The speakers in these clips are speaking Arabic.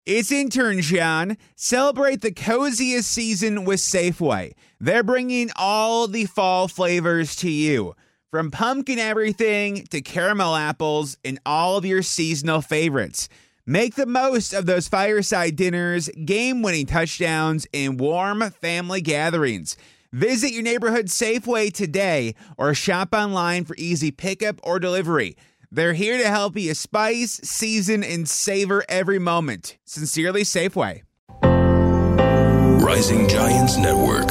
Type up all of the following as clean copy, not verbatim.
It's intern John. Celebrate the coziest season with Safeway. They're bringing all the fall flavors to you. From pumpkin everything to caramel apples and all of your seasonal favorites. Make the most of those fireside dinners, game-winning touchdowns, and warm family gatherings. Visit your neighborhood Safeway today or shop online for easy pickup or delivery. They're here to help you spice, season, and savor every moment. Sincerely, Safeway. Rising Giants Network.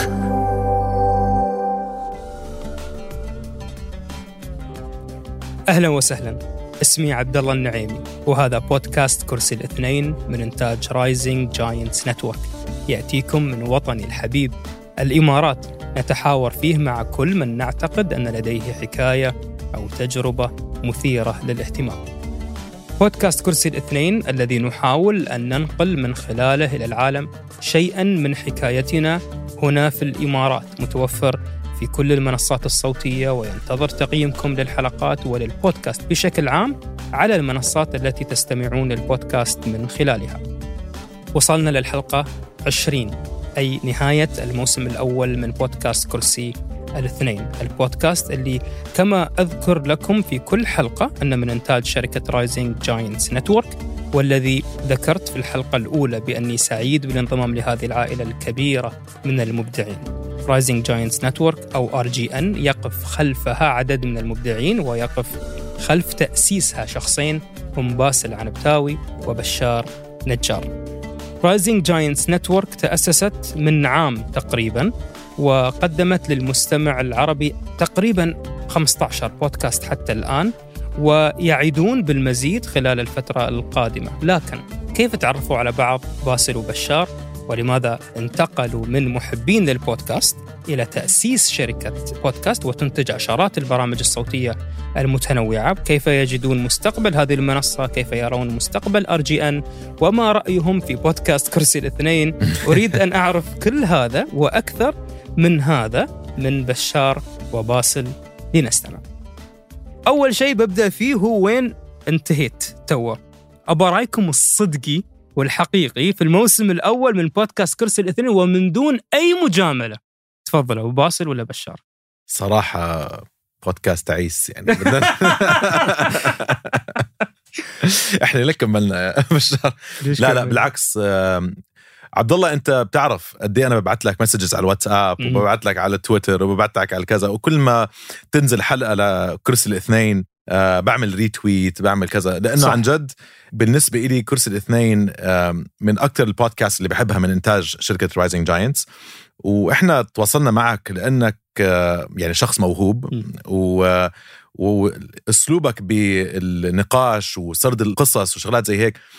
أهلا وسهلا. اسمي عبد الله النعيمي وهذا بودكاست كرسي الاثنين من إنتاج رايزنج جاينتس نتورك، يأتيكم من وطني الحبيب الإمارات، نتحاور فيه مع كل من نعتقد أن لديه حكاية أو تجربة مثيرة للاهتمام. بودكاست كرسي الاثنين الذي نحاول أن ننقل من خلاله إلى العالم شيئاً من حكايتنا هنا في الإمارات، متوفر في كل المنصات الصوتية، وينتظر تقييمكم للحلقات وللبودكاست بشكل عام على المنصات التي تستمعون للبودكاست من خلالها. وصلنا للحلقة 20، أي نهاية الموسم الأول من بودكاست كرسي الاثنين، البودكاست اللي كما أذكر لكم في كل حلقة أن من إنتاج شركة رايزنج جاينتس نتورك، والذي ذكرت في الحلقة الأولى بأني سعيد بالانضمام لهذه العائلة الكبيرة من المبدعين. رايزنج جاينتس نتورك أو RGN يقف خلفها عدد من المبدعين، ويقف خلف تأسيسها شخصين هم باسل عنبتاوي وبشار نجار. رايزنج جاينتس نتورك تأسست من عام تقريباً، وقدمت للمستمع العربي تقريباً 15 بودكاست حتى الآن، ويعيدون بالمزيد خلال الفترة القادمة. لكن كيف تعرفوا على بعض باسل وبشار؟ ولماذا انتقلوا من محبين للبودكاست إلى تأسيس شركة بودكاست وتنتج عشرات البرامج الصوتية المتنوعة؟ كيف يجدون مستقبل هذه المنصة؟ كيف يرون مستقبل RGN؟ وما رأيهم في بودكاست كرسي الاثنين؟ أريد أن أعرف كل هذا وأكثر من هذا من بشار وباسل. لنستمع. أول شيء ببدأ فيه هو وين انتهيت توا. أبا رأيكم الصدقي والحقيقي في الموسم الأول من بودكاست كرسي الاثنين ومن دون أي مجاملة. تفضل أبو باسل ولا بشار؟ صراحة بودكاست تعيس يعني. احنا لك كملنا بشار. لا بالعكس عبد الله، انت بتعرف قد ايه انا ببعث لك مسجز على الواتساب وببعث لك على تويتر وببعث لك على كذا، وكل ما تنزل حلقة لكرسي الاثنين بعمل ريتويت، بعمل كذا، لأنه صح. عن جد بالنسبة إلي كرسي الاثنين من أكتر البودكاست اللي بحبها من إنتاج شركة رايزنج جاينتس. وإحنا تواصلنا معك لأنك يعني شخص موهوب وأسلوبك بالنقاش وسرد القصص وشغلات زي هيك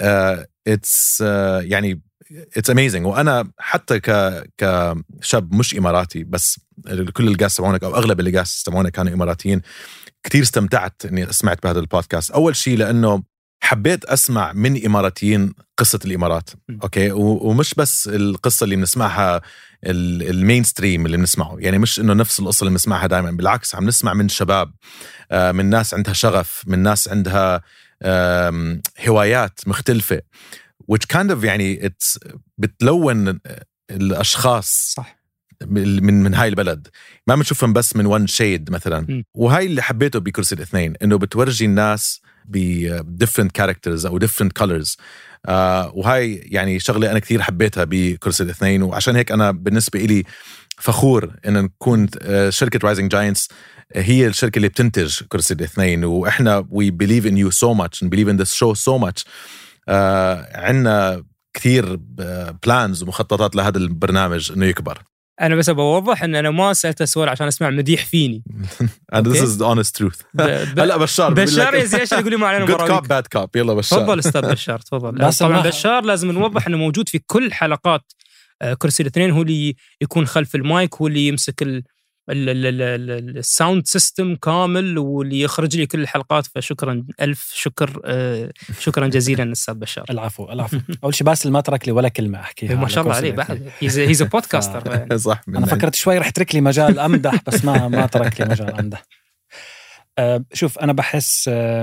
يعني it's amazing. وأنا حتى كشاب مش إماراتي، بس كل اللي قاعد يسمعونك أو أغلب اللي قاعد يسمعونك كانوا إماراتيين، كتير استمتعت إني سمعت بهذا البودكاست. أول شيء لأنه حبيت أسمع من إماراتيين قصة الإمارات، أوكي، ومش بس القصة اللي بنسمعها المينستريم اللي بنسمعه، يعني مش إنه نفس القصة اللي بنسمعها دائما، بالعكس عم نسمع من شباب، من ناس عندها شغف، من ناس عندها هوايات مختلفة، which kind of يعني بتلون الأشخاص صح. من هاي البلد، ما بنشوفهم بس من one shade مثلا. وهاي اللي حبيته بكرسي الاثنين، إنه بتورجي الناس different characters أو different colors. وهاي يعني شغلة أنا كثير حبيتها بكرسي الاثنين، وعشان هيك أنا بالنسبة إلي فخور إن نكون شركة رايزنج جاينتس هي الشركة اللي بتنتج كرسي الاثنين. وإحنا we believe in you so much and believe in this show so much. عنا كثير plans ومخططات لهذا البرنامج إنه يكبر. أنا بس بوضح إن أنا ما سألت سؤال عشان أسمع مديح فيني. And this is the honest truth. هلا بشار يا زي إيش يقولي معنا good cop bad cop. يلا بشار. تفضل أستاذ بشار تفضل. طبعا بشار لازم نوضح إنه موجود في كل حلقات كرسي الاثنين، هو اللي يكون خلف المايك، هو اللي يمسك الساوند سيستم كامل، واللي يخرج لي كل الحلقات. فشكرا ألف شكر، شكرا جزيلا أستاذ بشار. العفو. أول شيء باسل ما ترك لي ولا كلمة أحكيها، ما شاء الله عليه بعد he's a podcaster. صح. أنا فكرت شوي رح ترك لي مجال أمدح، بس ما ترك لي مجال أمدح. شوف، أنا بحس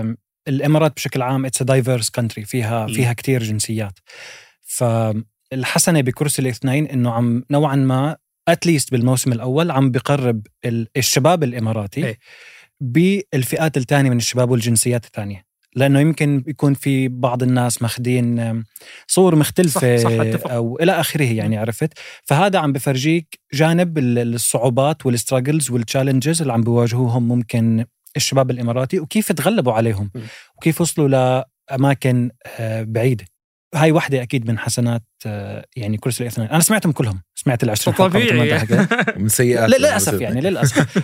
الإمارات بشكل عام it's a diverse country فيها كتير جنسيات. فالحسنة بكرسي الاثنين إنه عم نوعا ما at least بالموسم الأول عم بقرب الشباب الإماراتي بالفئات الثانية من الشباب والجنسيات الثانية، لأنه يمكن يكون في بعض الناس ماخدين صور مختلفة صح أو إلى آخره يعني عرفت. فهذا عم بفرجيك جانب الصعوبات والستراجلز والتشالنجز اللي عم بيواجهوهم ممكن الشباب الإماراتي وكيف تغلبوا عليهم وكيف وصلوا لأماكن بعيدة. هاي واحدة أكيد من حسنات يعني كرسي الاثنين. أنا سمعتهم كلهم، سمعت 20 حلقة طبيعي من سيئات للأسف يعني للأسف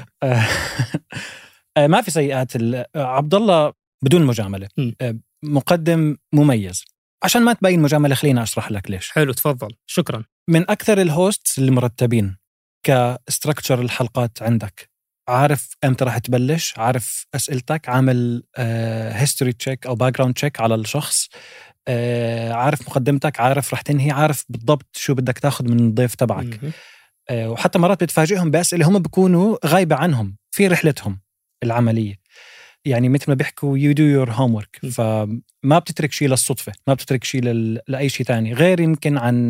ما في سيئات. عبد الله بدون مجاملة مقدم مميز. عشان ما تبين مجاملة خلينا أشرح لك ليش. حلو تفضل. شكرا. من أكثر الهوستس اللي مرتبين كستركتشر الحلقات عندك، عارف أمتى راح تبلش، عارف أسئلتك، عامل هيستوري تشيك أو باك جراوند تشيك على الشخص، عارف مقدمتك، عارف راح تنهي، عارف بالضبط شو بدك تاخذ من الضيف تبعك. وحتى مرات بتفاجئهم بأسئلة هم بيكونوا غايبة عنهم في رحلتهم العملية. يعني مثل ما بيحكوا you do your homework. فما بتترك شيء للصدفة، ما بتترك شيء لأي شيء تاني غير يمكن عن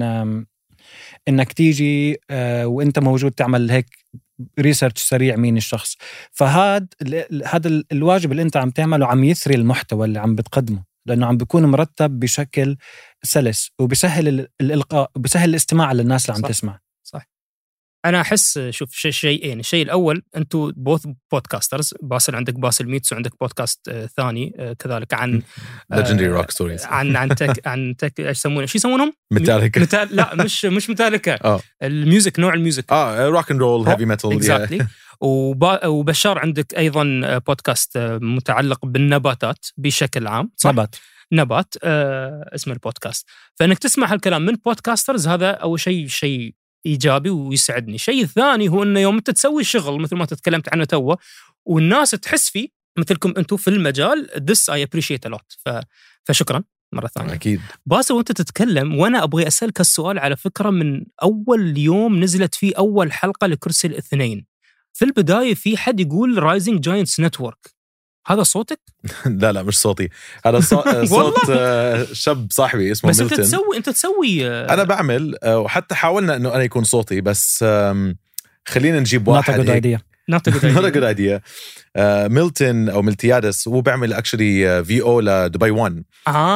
إنك تيجي وإنت موجود تعمل هيك ريسيرش سريع مين الشخص. فهذا الواجب اللي أنت عم تعمله عم يثري المحتوى اللي عم بتقدمه، لأنه عم بيكون مرتب بشكل سلس وبسهل الإلقاء وبسهل الاستماع للناس اللي عم تسمع. صح. أنا أحس شوف شيئين. الشيء الأول أنتوا both podcasters. باسل عندك باسل ميتس وعندك بودكاست ثاني كذلك عن legendary rock stories عن تك إيش يسمونه شو يسمونهم؟ ميتاليكا. لا مش ميتاليكا. الميوزك نوع الميوزك روك اند رول هيفي ميتال. exactly. وبشار عندك أيضا بودكاست متعلق بالنباتات بشكل عام. نبات اسم البودكاست. فإنك تسمع هالكلام من بودكاسترز هذا أول شيء إيجابي ويسعدني. الشيء الثاني هو أنه يوم أنت تسوي الشغل مثل ما تتكلمت عنه توه والناس تحس فيه مثلكم أنتم في المجال this I appreciate a lot. فشكرا مرة ثانية. أكيد. باسل وأنت تتكلم وأنا أبغي أسألك السؤال على فكرة. من أول يوم نزلت فيه أول حلقة لكرسي الاثنين في البداية في حد يقول Rising Giants Network. هذا صوتك؟ لا مش صوتي. هذا صوت شاب صاحبي اسمه بس ميلتون. بس أنت تسوي أنا بعمل وحتى حاولنا إنه أنا يكون صوتي بس خلينا نجيب واحد not a good idea. ميلتون أو ملتيادس هو بيعمل actually VO لدبي 1.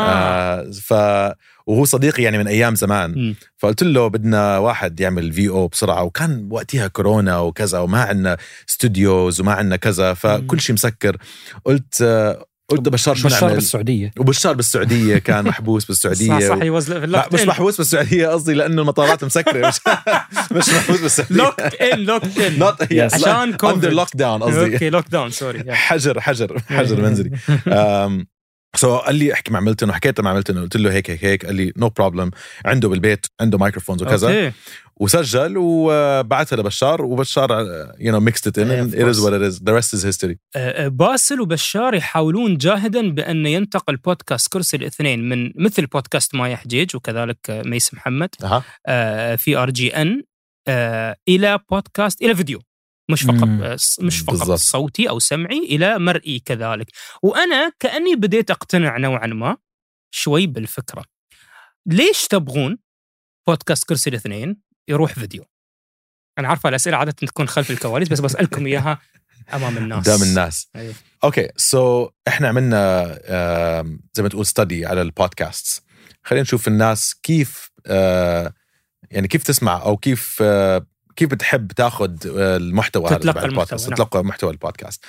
وهو صديقي يعني من أيام زمان. فقلت له بدنا واحد يعمل VO بسرعة، وكان وقتها كورونا وكذا وما عنا استوديوز وما عنا كذا فكل شيء مسكر. قلت بشار شو نعمل بالسعودية. وبشار بالسعودية كان محبوس بالسعودية. صح مش محبوس بالسعودية قصدي لأنه المطارات مسكرة. مش محبوس بالسعودية. locked in عشان under lockdown قصدي. اوكي lockdown سوري. حجر منزلي. قال لي احكي مع ميلتون، وحكيت مع ميلتون قلت له هيك قال لي no problem. عنده بالبيت عنده مايكروفونز وكذا وسجل وبعثها لبشار وبشار mixed it in and it is what it is. The rest is history. باسل وبشار يحاولون جاهدا بأن ينتقل بودكاست كرسي الاثنين من مثل بودكاست مايا حجيج وكذلك ميس محمد في RGN إلى بودكاست إلى فيديو مش فقط صوتي أو سمعي إلى مرئي كذلك. وأنا كأني بديت أقتنع نوعا ما شوي بالفكرة. ليش تبغون بودكاست كرسي الاثنين يروح فيديو؟ أنا عارفة الأسئلة عادة تكون خلف الكواليس بس بسألكم إياها أمام الناس. قدام الناس. أوكي إحنا عملنا زي ما تقول study على البودكاست. خلينا نشوف الناس كيف يعني كيف تسمع أو كيف بتحب تاخد المحتوى تتلقى البودكاست، تتلقى محتوى البودكاست.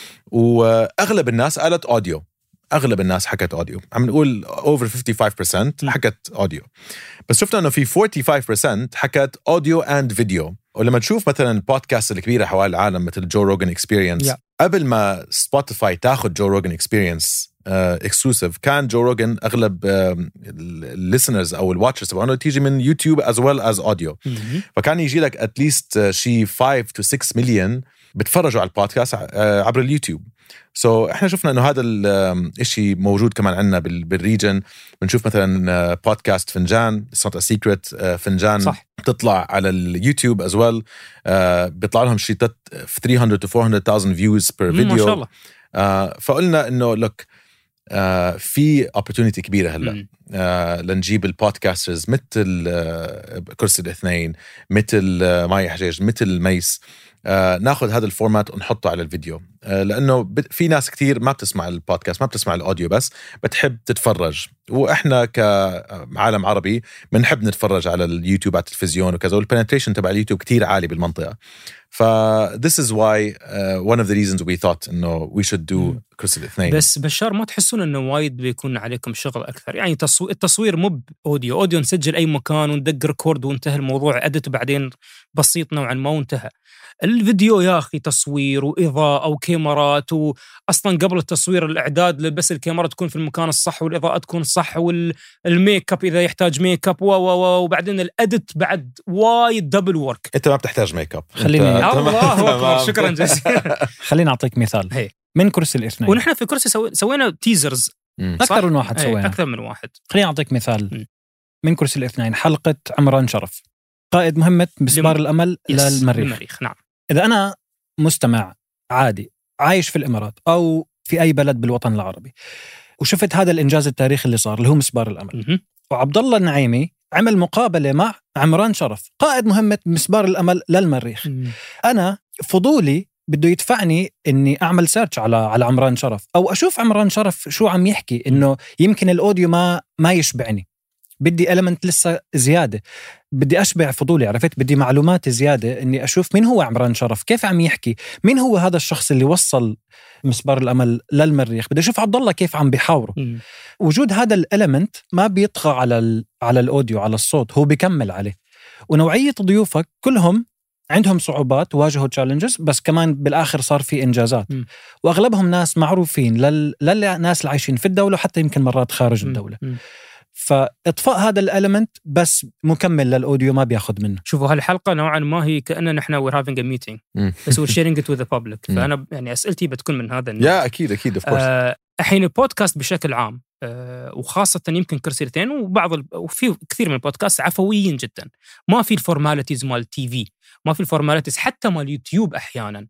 وأغلب الناس قالت أوديو. أغلب الناس حكت أوديو. عم نقول over 55% حكت أوديو. بس شفنا أنه في 45% حكت أوديو and فيديو. ولما تشوف مثلا البودكاست الكبيرة حوالي العالم مثل جو روجن إكسبيرينس قبل ما سبوتيفاي تاخد جو روجن إكسبيرينس exclusive كان جو روجن أغلب listeners أو الواتشرز تبعونه تيجي من يوتيوب as well as audio. فكان يجي لك at least شي 5 to 6 مليون بتفرجوا على البودكاست عبر اليوتيوب. احنا شفنا انه هذا الشيء موجود كمان عندنا بالريجن. بنشوف مثلا بودكاست فنجان It's not a secret فنجان صح. بتطلع على اليوتيوب as well. بيطلع لهم شيء 300 to 400,000 views per video. ما شاء الله. فقلنا انه look في opportunity كبيرة هلا لنجيب البودكاسترز مثل كرسي الاثنين، مثل ماي حجاج، مثل ميس، ناخذ هذا الفورمات ونحطه على الفيديو، لأنه في ناس كتير ما بتسمع البودكاست، ما بتسمع الأوديو، بس بتحب تتفرج، وإحنا كعالم عربي بنحب نتفرج على اليوتيوب، على التلفزيون وكذا، والبنتريشن تبع اليوتيوب كتير عالي بالمنطقة. this is why one of the reasons we thought إنه we should do كرسي الاثنين. بس بشار ما تحسون إنه وايد بيكون عليكم شغل أكثر؟ يعني التصوير مو أوديو نسجل أي مكان وندق ريكورد وانتهى الموضوع، أدت بعدين بسيط نوعا ما وانتهى. الفيديو يا أخي تصوير وإضاءة وكاميرات، وأصلا قبل التصوير الإعداد بس الكاميرا تكون في المكان الصح والإضاءة تكون صح والميك اب إذا يحتاج ميك اب وبعدين الأدت بعد وايد دبل ورك. أنت ما بتحتاج ميك اب. الله أكبر، شكرا جزيلا. خليني أعطيك مثال من كرسي الاثنين. ونحن في كرسي سوينا تيزرز أكثر من واحد، سوينا أكثر من واحد. خليني أعطيك مثال من كرسي الاثنين. حلقة عمران شرف، قائد مهمة مسبار الأمل للمريخ. نعم. إذا أنا مستمع عادي عايش في الإمارات أو في أي بلد بالوطن العربي وشفت هذا الإنجاز التاريخي اللي صار اللي هو مسبار الأمل، وعبد الله النعيمي عمل مقابلة مع عمران شرف قائد مهمة مسبار الأمل للمريخ، أنا فضولي بده يدفعني إني أعمل سيرش على عمران شرف أو أشوف عمران شرف شو عم يحكي، إنه يمكن الأوديو ما يشبعني، بدي إلمنت لسه زيادة، بدي أشبع فضولي، عرفت؟ بدي معلومات زيادة إني أشوف مين هو عمران شرف، كيف عم يحكي، مين هو هذا الشخص اللي وصل مسبار الأمل للمريخ، بدي أشوف عبد الله كيف عم بيحاوره. وجود هذا الإلمنت ما بيطغى على الأوديو، على الصوت، هو بيكمل عليه. ونوعية ضيوفك كلهم عندهم صعوبات، واجهوا تشالنجز، بس كمان بالآخر صار في إنجازات، وأغلبهم ناس معروفين للناس اللي عايشين في الدولة وحتى يمكن مرات خارج الدولة. فإطفاء هذا الإلمنت بس مكمل للأوديو ما بياخد منه. شوفوا هالحلقة نوعا ما هي كأننا نحن we're having a meeting بس we're sharing it with the public. فأنا يعني أسئلتي بتكون من هذا النوع. يا أكيد of course. الحين البودكاست بشكل عام وخاصة يمكن كرسيتين وفي كثير من البودكاست عفويين جدا، ما في الفورماليتيز مال تي في، ما في الفورماليتيز حتى مال يوتيوب أحيانا.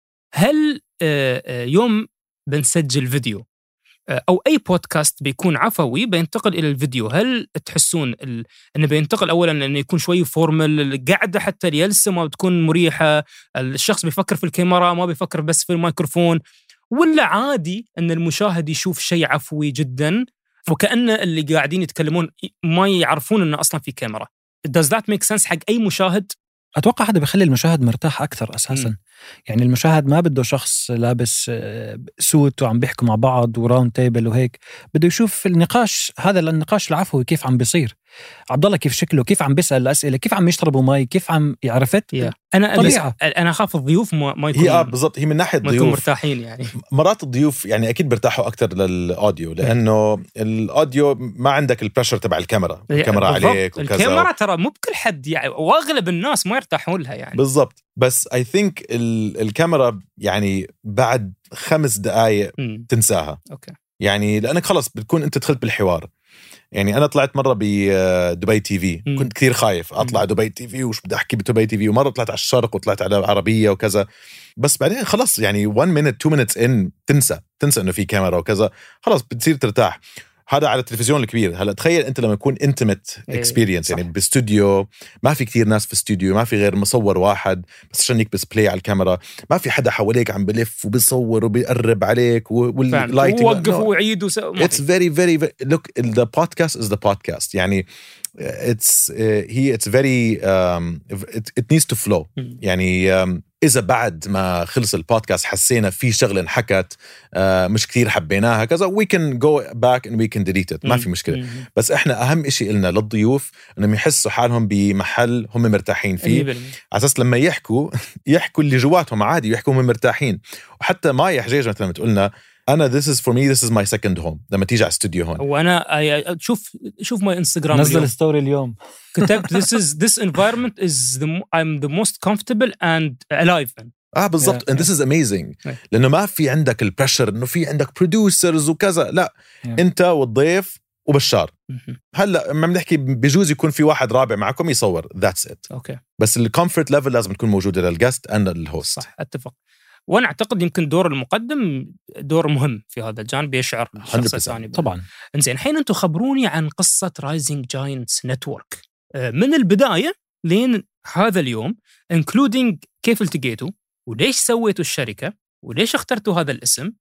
هل يوم بنسجل فيديو أو أي بودكاست بيكون عفوي بينتقل إلى الفيديو، هل تحسون أنه بينتقل أولاً أنه يكون شوي فورمال، القعدة حتى الجلسة ما بتكون مريحة، الشخص بيفكر في الكاميرا ما بيفكر بس في الميكروفون، ولا عادي أن المشاهد يشوف شيء عفوي جداً وكأن اللي قاعدين يتكلمون ما يعرفون أنه أصلاً في كاميرا؟ Does that make sense حق أي مشاهد؟ أتوقع هذا بيخلي المشاهد مرتاح أكثر أساساً. يعني المشاهد ما بده شخص لابس سوت وعم بيحكوا مع بعض وراوند تيبل وهيك، بده يشوف النقاش، هذا النقاش العفوي كيف عم بيصير، عبد الله كيف شكله، كيف عم بيسأل الأسئلة، كيف عم يشربوا ماي، كيف عم يعرفت. أنا أخاف الضيوف ما يكون هي بالضبط، هي من ناحية الضيوف مرتاحين. يعني مرات الضيوف يعني أكيد برتاحوا أكتر للأوديو، لأنه الأوديو ما عندك البريشر تبع الكاميرا عليك وكذا. الكاميرا ترى مو بكل حد يعني، وأغلب الناس ما يرتاحون لها يعني. بالضبط. بس I think الكاميرا يعني بعد 5 دقايق تنساها. أوكي. يعني لأنك خلص بتكون أنت دخلت بالحوار. يعني أنا طلعت مرة بدبي تي في، كنت كثير خايف أطلع دبي تي في وش بدي أحكي بدبي تي في، ومرة طلعت على الشرق وطلعت على عربية وكذا، بس بعدين خلص يعني 1 minute 2 minutes in تنسى إنه في كاميرا وكذا، خلص بتصير ترتاح. هذا على التلفزيون الكبير. هلا تخيل انت لما يكون intimate experience، يعني باستوديو ما في كتير ناس في استوديو، ما في غير مصور واحد بس عشان يكبس بلاي على الكاميرا، ما في حدا حواليك عم بلف وبيصور وبيقرب عليك واللايتنج ووقف وعيد it's very very look the podcast is the podcast. يعني it's very it needs to flow. يعني إذا بعد ما خلص البودكاست حسينا في شغلة انحكت مش كتير حبيناها كذا we can go back and we can delete it، ما في مشكلة. بس إحنا أهم إشي إلنا للضيوف إنهم يحسوا حالهم بمحل هم مرتاحين فيه، على أساس لما يحكوا اللي جواتهم عادي، يحكوا هم مرتاحين. وحتى ماي حجاج مثلا تقولنا أنا this is my second home لما تيجي على استوديو هون. وأنا شوف ماي انستغرام نزل ستوري اليوم كتبت this environment is I'm the most comfortable and alive. بالضبط. and this is amazing لأنه ما في عندك البريشر إنه في عندك producers وكذا، لا أنت والضيف وبشار. هلا ما بنحكي بجوز يكون في واحد رابع معكم يصور that's it. أوكي. بس الكومفورت ليفل لازم تكون موجودة للجست and للهوست. صح، أتفق. وانا اعتقد يمكن دور المقدم دور مهم في هذا الجانب، يشعر الشخص الثاني طبعا. انزين الحين انتم خبروني عن قصه رايزنج جاينتس نتورك من البدايه لين هذا اليوم، انكلودينج كيف التقيتوا وليش سويتوا الشركه وليش اخترتوا هذا الاسم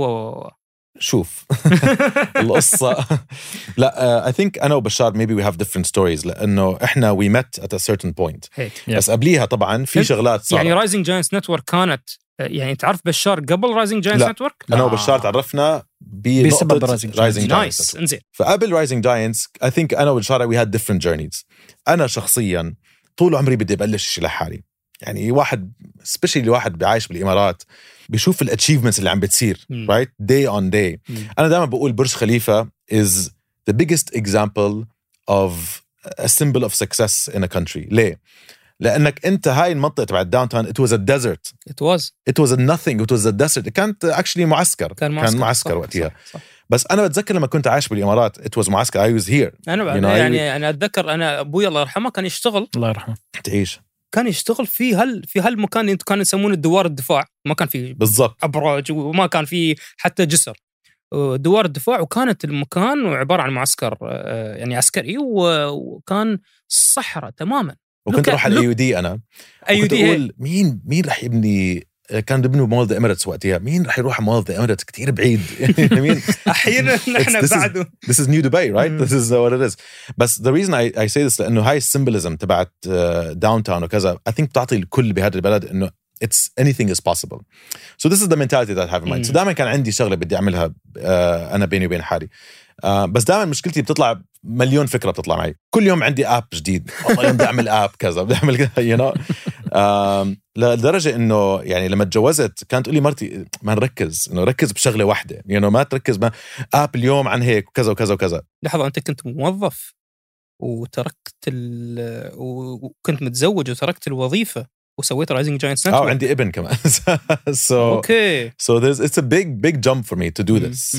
شوف القصة لا I think أنا وبشار maybe we have different stories لأنه إحنا we met at a certain point بس قبليها طبعا في شغلات صارت. يعني رايزنج جاينتس نتورك كانت يعني تعرف بشار قبل رايزنج جاينتس نتورك؟ أنا وبشار تعرفنا بسبب رايزنج جاينتس. انزين فقبل رايزنج جاينتس I think أنا وبشار we had different journeys. أنا شخصيا طول عمري بدي أبلش شيء لحالي، يعني واحد سبيشلي واحد بعايش بالإمارات بيشوف الاتشيفمنتس اللي عم بتصير right day on day. أنا دائما بقول برج خليفة is the biggest example of a symbol of success in a country. ليه؟ لأنك أنت هاي المنطقة تبع الداونتاون it was a desert. It was a nothing. It was a desert. كانت actually معسكر. كان معسكر وقتها. صح. بس أنا بتذكر لما كنت عايش بالإمارات it was معسكر. I was here. أنا يعني أنا أتذكر أنا أبوي الله يرحمه كان يشتغل. الله يرحمه. تعيش. كان يشتغل في هالمكان اللي كانوا يسمونه دوار الدفاع، ما كان فيه بالضبط أبراج وما كان فيه حتى جسر، دوار الدفاع، وكانت المكان عبارة عن معسكر يعني عسكري، وكان صحراء تماما. وكنت أروح على AUD أنا كنت أقول مين رح يبني، كان بيبنوا مول ذا إميريتس وقتها، مين رح يروح مول ذا إميريتس كتير بعيد يعني مين أحيانا نحن بعده this is New Dubai right this is what it is. بس the reason I say this لأنه هاي السيمبلزم تبعت downtown وكذا I think بتعطي الكل بهذا البلد إنه it's anything is possible. So this is the mentality that I have in mind. So دائما كان عندي شغلة بدي أعملها أنا بيني وبين حالي. بس دائما مشكلتي بتطلع مليون فكرة بتطلع معي كل يوم، عندي آب جديد والله بدي أعمل آب كذا بدي أعمل كذا you know. لدرجة إنه يعني لما تجوزت كانت تقولي مرتي ما نركز، إنه ركز بشغلة واحدة you know، ما تركز ما آب اليوم عن هيك وكذا وكذا وكذا. لحظة، أنت كنت موظف وتركت وكنت متزوج وتركت الوظيفة وسويت رايزنج جاينتس نتورك. عندي ابن كمان so it's a big jump for me to do this.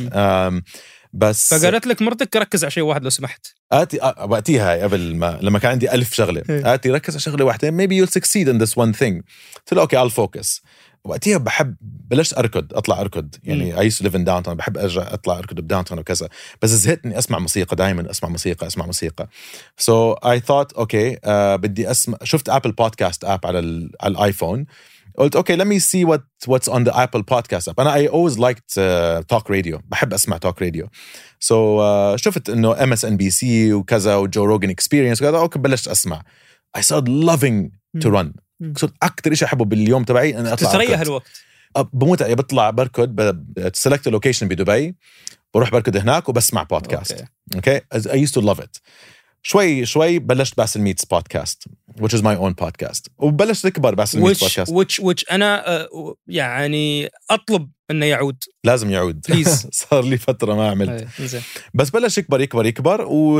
بس فقالت لك مرتك ركز على شيء واحد لو سمحت. وقتها قبل ما لما كان عندي 1000 شغلة آتي ركز على شغلة واحدة maybe you'll succeed in this one thing. قلت له okay I'll focus. وقتها بلشت أطلع أركض يعني I used to live in downtown، بحب أرجع أطلع أركض بداونتاون وكذا، بس زهقتني أسمع موسيقى، دائما أسمع موسيقى. so I thought okay بدي أسمع، شفت Apple Podcast app على الآيفون، قلت okay let me see what's on the Apple Podcast app. أنا I always liked talk radio، بحب أسمع talk radio. so شفت إنه MSNBC وكذا وجو روجن experience وكذا، أوكي بلشت أسمع. I started loving to run. صرت أكتر إشي أحبه باليوم تبعي أنا أطلع تتريح الوقت، بموت بطلع بركض، select a location بدبي، بروح بركض هناك وبسمع بودكاست. okay I used to love it. شوي بلشت باسل ميتس بودكاست which is my own podcast، وبلشت أكبر باسل ميتس بودكاست which أنا يعني أطلب إنه يعود، لازم يعود صار لي فترة ما عملت بس بلش يكبر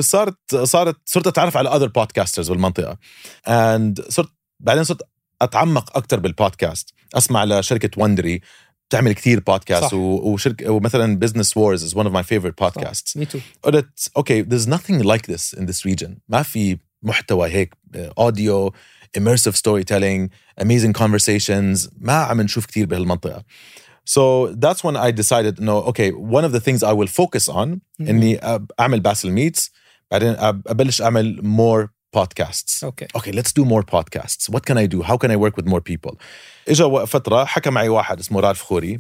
صرت أتعرف على other podcasters بالمنطقة and بعدين صرت أتعمق أكتر بالبودكاست، أسمع لشركة وندري تعمل كتير بودكاست وشركة ومثلا Business Wars is one of my favorite podcasts. Me too. قلت okay there's nothing like this in this region، ما في محتوى هيك audio immersive storytelling amazing conversations ما عم نشوف كتير بهالمنطقة. So that's when I decided no okay one of the things I will focus on إني أعمل باسل ميتس، بعدين أبلش أعمل more podcasts. Okay let's do more podcasts. What can I do? How can I work with more people? إجا فترة حكى معي واحد اسمه رالف خوري،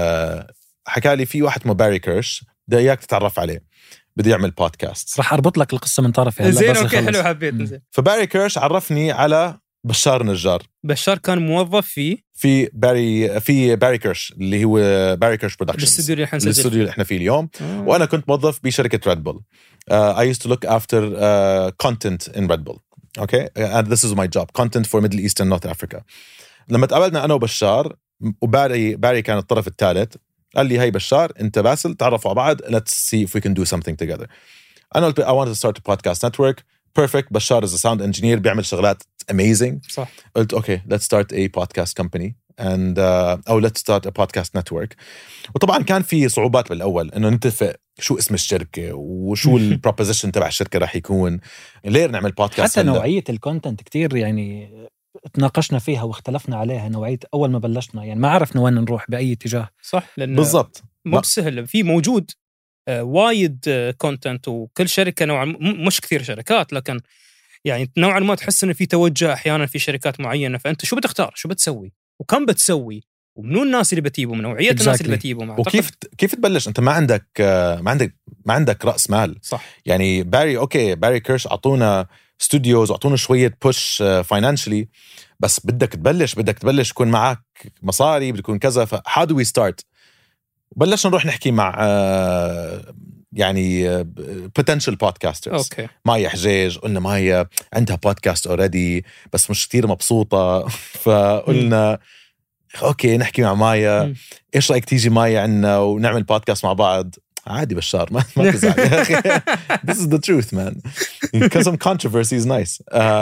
حكى لي في واحد اسمه باري كيرش بدي إياك تتعرف عليه، بدي يعمل بودكاست. راح أربط لك القصة من طرفها. زين أوكي حلو حبيت. فباري كيرش عرفني على بشار نجار. بشار كان موظف في باري كيرش اللي هو باري كيرش برودكشنز، الاستوديو اللي احنا فيه اليوم. وانا كنت موظف بشركه ريد بول. I used to look after content in Red Bull. Okay and this is my job, content for Middle East and North Africa. لما تقابلنا انا وبشار وباري كان الطرف الثالث، قال لي هاي بشار انت باسل تعرفوا على بعض let's see if we can do something together. انا قلت I wanted to start a podcast network. Perfect. بشار is a sound engineer بيعمل شغلات amazing. صح. قلت okay let's start a podcast company and أو let's start a podcast network. وطبعا كان في صعوبات بالأول إنه نتفق شو اسم الشركة وشو البروبوزيشن تبع الشركة راح يكون، ليه نعمل بودكاست. حتى نوعية الكونتنت كتير يعني تناقشنا فيها واختلفنا عليها نوعية أول ما بلشنا، يعني ما عرفنا وين نروح بأي اتجاه. صح، لأن بالضبط مو بسهل. في موجود وايد كونتنت، وكل شركة نوعا مش كثير شركات، لكن يعني نوعا ما تحس إن في توجه أحيانا في شركات معينة، فأنت شو بتختار، شو بتسوي، وكم بتسوي، ومنو الناس اللي بتجيبهم، نوعية الناس اللي بتجيبهم. وكيف تبلش؟ أنت ما عندك رأس مال. صح. يعني باري كيرش أعطونا ستوديوز وأعطونا شوية بوش فاينانشلي، بس بدك تبلش يكون معك مصاري، بدك يكون كذا. how do we start؟ بلشنا نروح نحكي مع يعني potential podcasters. مايا حجاج، قلنا مايا عندها بودكاست already بس مش كتير مبسوطة، فقلنا أوكي نحكي مع مايا، إيش رأيك تيجي مايا عنا ونعمل بودكاست مع بعض؟ عادي بشار، ما تزعل يا أخي. This is the truth man, because some controversy is nice.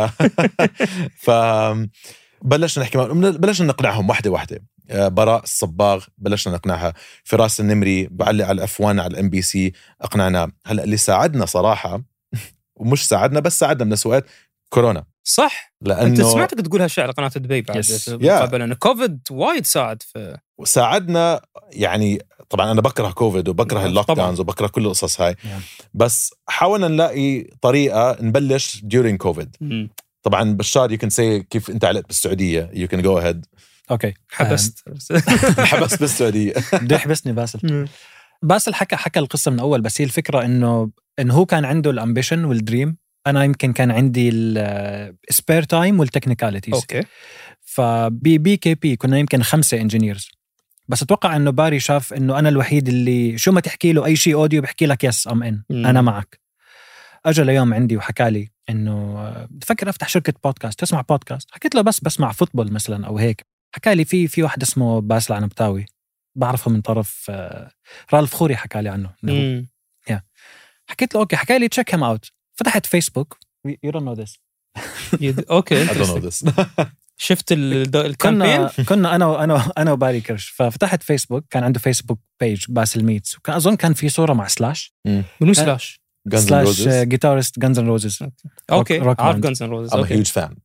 فبلشنا نحكي بلشنا نقنعهم واحدة. براء الصباغ بلشنا نقنعها، فراس النمري بعلق على F1 على MBC أقنعنا. هلأ اللي ساعدنا صراحة ومش ساعدنا بس ساعدنا من السوقات كورونا. صح، لأنه أنت سمعتك تقول هالشيء على قناة دبي بعد قبل أن كوفيد وايد ساعد وساعدنا. يعني طبعا أنا بكره كوفيد وبكره اللوك داونز وبكره كل القصص هاي، بس حاولنا نلاقي طريقة نبلش during كوفيد. طبعا بشار you can say كيف أنت علقت بالسعودية. you can go ahead. اوكي حبست بالسعودية. بده يحبسني باسل حكى القصة من أول، بس هي الفكرة إنه هو كان عنده الامبيشن والدريم، أنا يمكن كان عندي السبير تايم والتكنيكاليتيز. اوكي. فبي كي بي كنا يمكن 5 انجينيرز، بس أتوقع إنه باري شاف إنه أنا الوحيد اللي شو ما تحكي له أي شيء أوديو بحكي لك يس أم إن أنا معك. أجا اليوم عندي وحكى لي إنه بفكر أفتح شركة بودكاست، تسمع بودكاست؟ حكيت له بس بسمع فوتبول مثلا أو هيك. حكى لي في واحد اسمه باسل عنبتاوي بعرفه من طرف رالف خوري، حكى لي عنه. حكيت له أوكي، حكى لي check him out. فتحت فيسبوك. you don't know this. أوكي. I don't know this. شفت الكامبين. كنا أنا وباري كيرش، ففتحت فيسبوك، كان عنده فيسبوك بيج باسل ميتس، وكان أظن كان في صورة مع سلاش. منو سلاش؟ سلاش جيتارست Guns N' Roses. اوكي عارف Guns N' Roses. I'm a huge fan.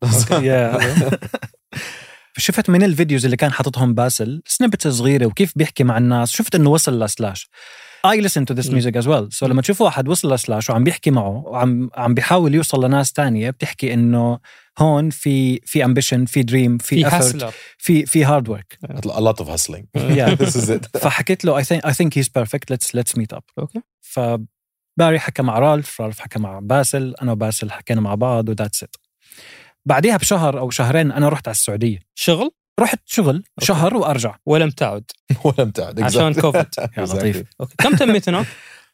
شفت من الفيديوز اللي كان حاططهم باسل سنيبتس صغيرة وكيف بيحكي مع الناس، شفت إنه وصل لسلاش. I listen to this music as well. So لما تشوف واحد وصل لسلاش وعم بيحكي معه وعم بيحاول يوصل لناس تانية، بتحكي إنه هون في ambition، في dream، في effort، في hard work. A lot of hustling. Yeah. This is it. فحكيت له I think he's perfect. Let's meet up. Okay. فباري حكى مع رالف حكى مع باسل، أنا وباسل حكينا مع بعض وذاتس it. بعديها بشهر أو شهرين أنا رحت على السعودية. رحت شغل شهر وأرجع. ولم تعد عشان كوفيد. يا لطيف. أوكي. كم تميت هناك؟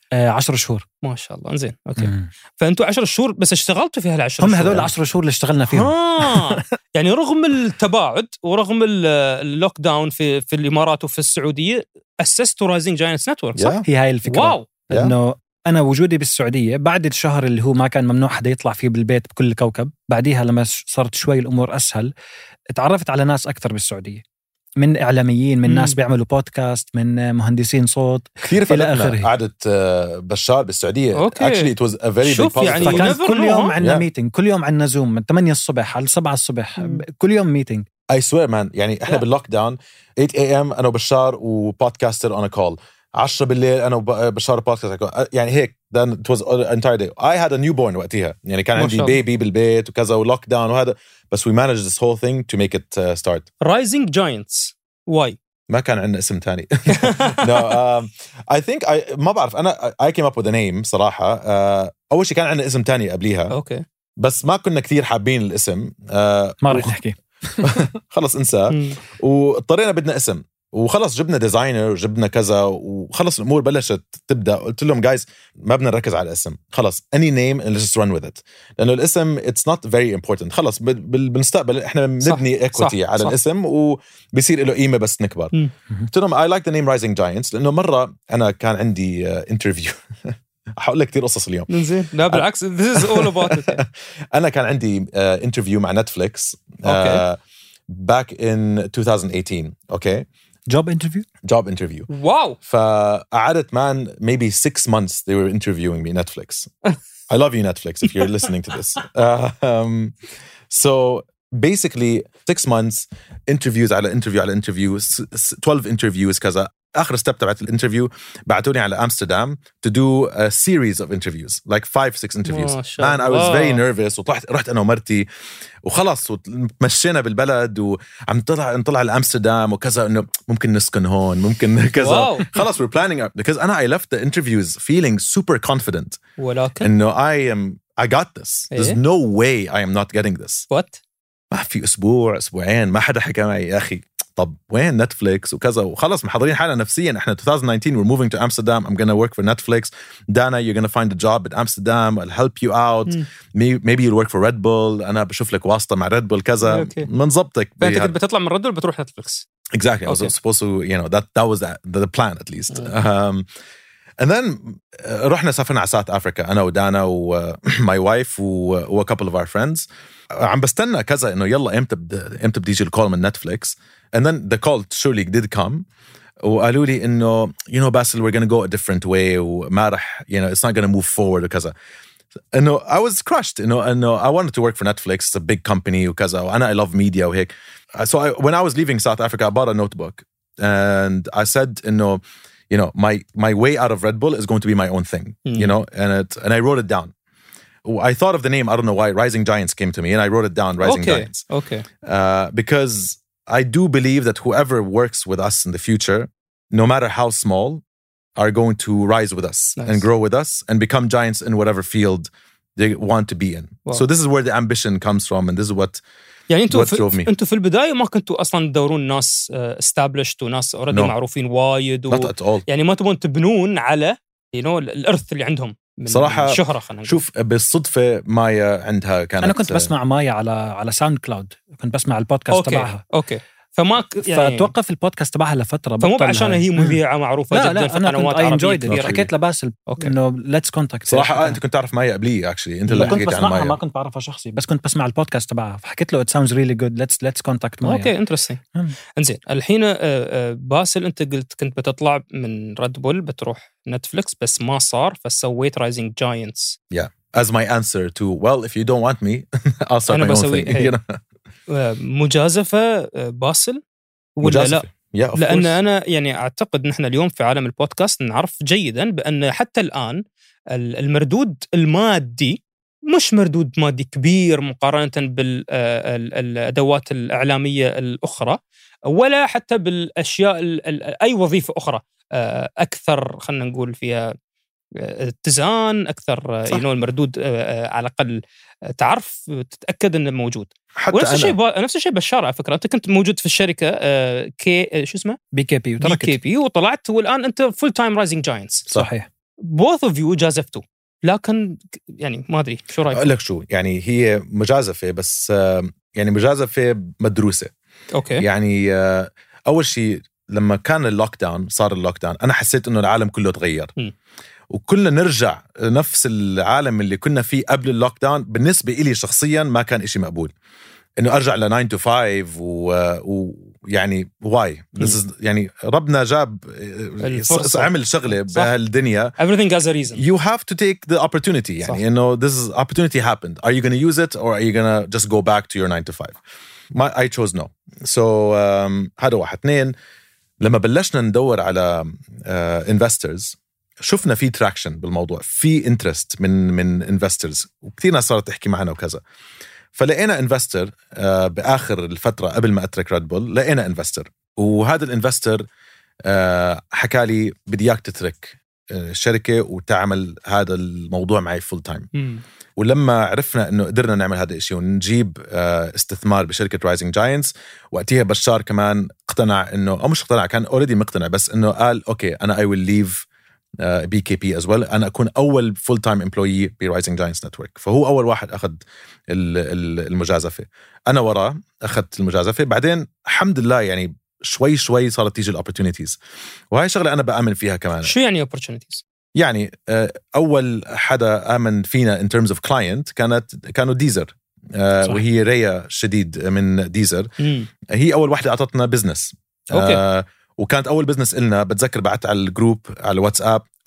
10 شهور. ما شاء الله. إنزين. أوكي. فأنتوا 10 شهور بس اشتغلتوا في هال10 هم هذول 10 شهور اللي اشتغلنا فيهم. يعني رغم التباعد ورغم اللوك داون في الإمارات وفي السعودية، أسستوا رايزنج جاينتس نتورك. صح؟ هي هاي الفكرة. واو. إنه أنا وجودي بالسعودية بعد الشهر اللي هو ما كان ممنوع حدا يطلع فيه بالبيت بكل كوكب، بعديها لما صارت شوي الأمور أسهل، اتعرفت على ناس أكثر بالسعودية، من إعلاميين، من ناس بيعملوا بودكاست، من مهندسين صوت كثير. فلتنا قعدت بشار بالسعودية. Actually it was a very big positive. يعني فكان كل يوم عنا ميتينج، كل يوم عنا زوم من 8 الصبح على 7 الصبح، كل يوم ميتينج. I swear man. يعني احنا باللوك داون 8 AM أنا وبشار وبودكاستر on a call، 10 بالليل أنا وبشار بودكاست. يعني هيك then it was an entire day. I had a newborn وقتها، يعني كان عندي بيبي بالبيت وكذا ولوك داون وهذا، بس we managed this whole thing to make it start. Rising Giants. Why؟ ما كان عندنا اسم تاني. No, I think ما بعرف أنا I came up with a name صراحة. أول شيء كان عندنا اسم تاني قبليها. أوكي. بس ما كنا كثير حابين الاسم. ما رح نحكي. خلص انسى. واضطرينا بدنا اسم، وخلص جبنا ديزاينر وجبنا كذا، وخلص الأمور بلشت تبدأ. قلت لهم guys ما بدنا نركز على الاسم، خلص any name and let's just run with it، لأنه الاسم it's not very important. خلص بالمستقبل احنا بنبني equity على الاسم وبيصير له قيمة بس نكبر. قلت لهم I like the name Rising Giants لأنه مرة أنا كان عندي interview. هقول لك كتير قصص اليوم. زين. لا بالعكس this is all about it. أنا كان عندي interview مع نتفليكس back in 2018. okay. job interview. واو. فقعدت maybe 6 months they were interviewing me. Netflix. I love you Netflix if you're listening to this. So basically 6 months interviews على interview 12 interviews كذا. آخر ستيب تبعت الانترفيو بعتوني على أمستردام to do a series of interviews like 5-6 interviews. Man, I was very nervous. رحت أنا ومرتي وخلص ومشينا بالبلد وعم نطلع لأمستردام وكذا إنه ممكن نسكن هون ممكن كذا. خلص we're planning because I left the interviews feeling super confident. ولكن إنه I got this. There's no way I am not getting this. What? ما في أسبوعين ما حدا حكى معي يا أخي طب وين نتفليكس وكذا وخلص محضرين حالنا نفسيا. احنا 2019 we're moving to Amsterdam. I'm gonna work for Netflix. Dana, you're gonna find a job at Amsterdam. I'll help you out. Maybe you'll work for Red Bull. أنا بشوف لك واسطة مع Red Bull كذا منظبطك. فأنت كنت بتطلع من Red Bull بتروح نتفليكس. Exactly. I was supposed to, that was the plan at least. And then رحنا سافرنا على South Africa أنا ودانا my wife و a couple of our friends. عم بستنى كذا إنه يلا إمتى بدي يجي الكول من Netflix. And then the call surely did come. وقالوا لي إنه Basil, we're going to go a different way وما رح it's not going to move forward وكذا. إنه I was crushed. إنه I wanted to work for Netflix. It's a big company وكذا وأنا I love media وهيك. So when I was leaving South Africa, I bought a notebook and I said إنه my way out of Red Bull is going to be my own thing. And I wrote it down. I thought of the name. I don't know why. Rising Giants came to me, and I wrote it down. Rising Giants. Okay. Because I do believe that whoever works with us in the future, no matter how small, are going to rise with us and grow with us and become giants in whatever field they want to be in. Wow. So this is where the ambition comes from, and this is what. يعني انتوا في البداية ما كنتوا أصلاً تدورون ناس established وناس already معروفين وايد Not at all. يعني ما تبون تبنون على الإرث اللي عندهم من صراحة الشهرة. خلينا نقول شوف بالصدفة مايا عندها كانت أنا كنت بسمع مايا على ساوند كلاود. كنت بسمع البودكاست تبعها. أوكي فما فتوقف البودكاست تبعها لفترة. فمو عشان هي مذيعة معروفة جدا في قنوات عربية. حكيت لباسل إنه let's contact. صراحة أنت كنت تعرف مايا قبلي actually. أنت اللي حكيت عن مايا. ما كنت بعرفها شخصي بس كنت بسمع البودكاست تبعها فحكيت له it sounds really good let's contact مايا. أوكي interesting. إنزين الحين باسل أنت قلت كنت بتطلع من ريد بول بتروح نتفليكس بس ما صار فسويت Rising Giants. Yeah, as my answer to if you don't want me I'll start my own thing. مجازفة باسل ولا لا؟ لأن أنا يعني أعتقد نحن اليوم في عالم البودكاست نعرف جيداً بأن حتى الآن المردود المادي مش مردود مادي كبير مقارنة بالأدوات الإعلامية الأخرى ولا حتى بالأشياء أي وظيفة أخرى أكثر خلنا نقول فيها اتزان أكثر المردود على الأقل تعرف تتأكد أنه موجود. ونفس الشيء بشار على فكرة أنت كنت موجود في الشركة شو اسمه BKP وطلعت والآن أنت full time Rising Giants. صحيح. both of you جازفتوا لكن يعني ما أدري شو رأيك؟ أقول لك شو يعني هي مجازفة بس يعني مجازفة مدروسة. أوكي. يعني أول شيء لما كان صار اللوك داون أنا حسيت إنه العالم كله تغير وكلنا نرجع نفس العالم اللي كنا فيه قبل اللوك داون. بالنسبة إلي شخصيا ما كان إشي مقبول إنه أرجع ل 9 to 5 ويعني واي يعني ربنا جاب عمل شغلة بهالدنيا. Everything has a reason. You have to take the opportunity يعني إنه this opportunity happened. Are you going to use it or are you going to just go back to your 9 to 5? I chose no. So هذا واحد. اثنين لما بلشنا ندور على investors شفنا في تراكشن بالموضوع في انترست من انفسترز وكثير ناس صارت تحكي معنا وكذا. فلقينا انفستر باخر الفتره قبل ما اترك ريد بول لقينا انفستر وهذا الانفستر حكى لي بدي اياك تترك الشركه وتعمل هذا الموضوع معي فول تايم. ولما عرفنا انه قدرنا نعمل هذا الشيء ونجيب استثمار بشركه رايزنج جاينتس وقتها بشار كمان اقتنع انه او مش اقتنع كان اوريدي مقتنع بس انه قال اوكي انا I will leave BKP as well. أنا أكون أول full time employee ب Rising Giants Network. فهو أول واحد أخذ المجازفة. أنا وراه أخذت المجازفة. بعدين الحمد لله يعني شوي صارت تيجي opportunities وهي شغلة أنا بأمن فيها كمان. شو يعني opportunities؟ يعني أول حدا آمن فينا in terms of client كانوا ديزر وهي ريا شديد من ديزر. هي أول واحدة أعطتنا business. وكانت أول بزنس إلنا. بتذكر بعت على الجروب على واتساب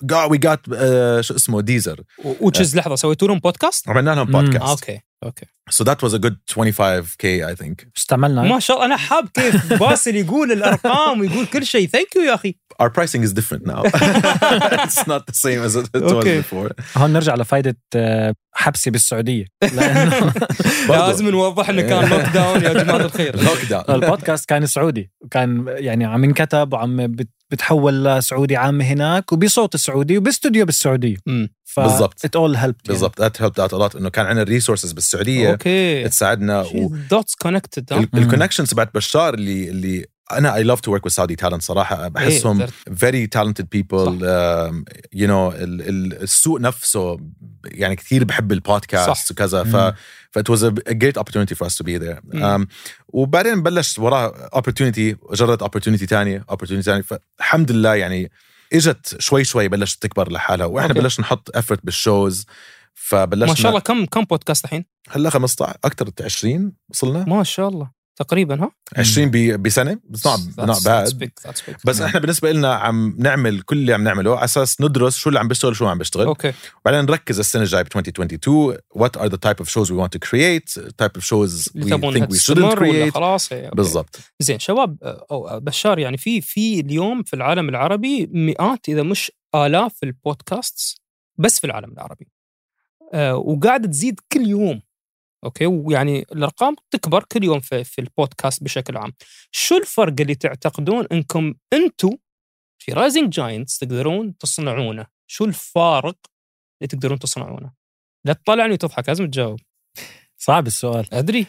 we got شو اسمه ديزر وتشز لحظة سويتوا لهم بودكاست؟ عملنا لهم بودكاست. اوكي so that was a good 25k I think. استعملنا ما شاء الله. أنا حاب كيف باسل يقول الأرقام ويقول كل شيء. thank you يا أخي. Our pricing is different now. It's not the same as it was before. هون نرجع لفائدة حبسي بالسعودية لأنه لازم نوضح إنه كان لوك داون يا جماعة الخير. البودكاست كان سعودي وكان يعني عم ينكتب وعم بتحول لسعودي عام هناك وبصوت السعودي وباستوديو بالسعودية. بالضبط. it all helped. بالضبط. that helped out a lot إنه كان عنا resources بالسعودية. تساعدنا. dots connected. الconnections بعد بشار اللي أنا I love to work with Saudi talent صراحة. بحسهم very talented people. You know السوق نفسه يعني كثير بحب البودكاست وكذا. ف it was a great opportunity for us to be there. وبعدين بلش وراه opportunity جرت opportunity تانية. فالحمد لله يعني إجت شوي بلشت تكبر لحالها وإحنا بلش نحط effort بالشوز. فبلشنا ما شاء الله. كم بودكاست الحين؟ هلا 15 أكتر 20 وصلنا ما شاء الله تقريبا. 20 بسنة. not bad. بس احنا بالنسبة لنا عم نعمل كل اللي عم نعمله على أساس ندرس شو اللي عم بيشتغل شو ما عم بيشتغل. وبعدين نركز السنة الجاية ب 2022 what are the type of shows we want to create, type of shows we think we shouldn't create. خلاص بالضبط. زين شباب أو بشار يعني في اليوم في العالم العربي مئات إذا مش آلاف البودكاست بس في العالم العربي وقاعدة تزيد كل يوم. اوكي ويعني الارقام تكبر كل يوم في البودكاست بشكل عام. شو الفرق اللي تعتقدون انكم انتم في رايزنج جاينتس تقدرون تصنعونه؟ شو الفارق اللي تقدرون تصنعونه؟ لا تطلعني وتضحك لازم تجاوب. صعب السؤال ادري.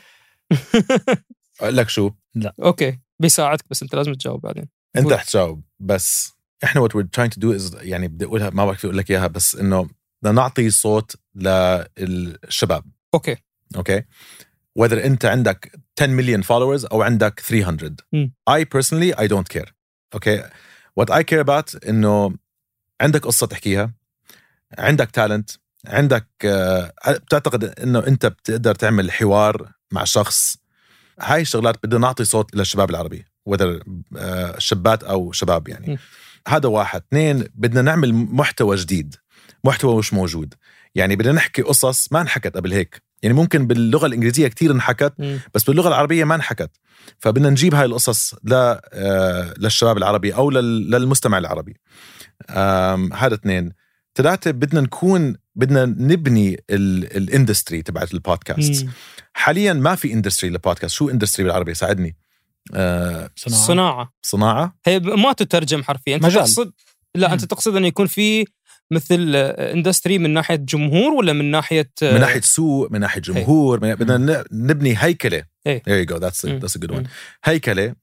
اقول لك شو. لا اوكي بيساعدك بس انت لازم تجاوب بعدين. انت حتجاوب بس احنا what we're trying to do is يعني بدي اقولها ما بعرف اقول لك اياها بس انه بدنا نعطي صوت للشباب. اوكي whether انت عندك 10 million followers او عندك 300. I personally I don't care. okay what I care about انه عندك قصة تحكيها, عندك talent, عندك بتعتقد انه انت بتقدر تعمل حوار مع شخص. هاي الشغلات بدنا نعطي صوت للشباب العربي whether شابات او شباب يعني. هذا واحد. اثنين, بدنا نعمل محتوى جديد, محتوى مش موجود. يعني بدنا نحكي قصص ما انحكت قبل هيك. يعني ممكن باللغة الإنجليزية كتير انحكت بس باللغة العربية ما انحكت. فبدنا نجيب هاي القصص للشباب العربي أو للمستمع العربي. هذا اثنين. ثلاثة, بدنا نبني الاندستري تبعت البودكاست. حاليا ما في اندستري للبودكاست. شو اندستري بالعربي؟ ساعدني. صناعة هي ما تترجم حرفيا. انت تقصد لا انت تقصد انه يكون في مثل اندستري من ناحية جمهور ولا من ناحية سوق, من ناحية جمهور. بدنا نبني هيكلة. There you go. That's a good one. هيكلة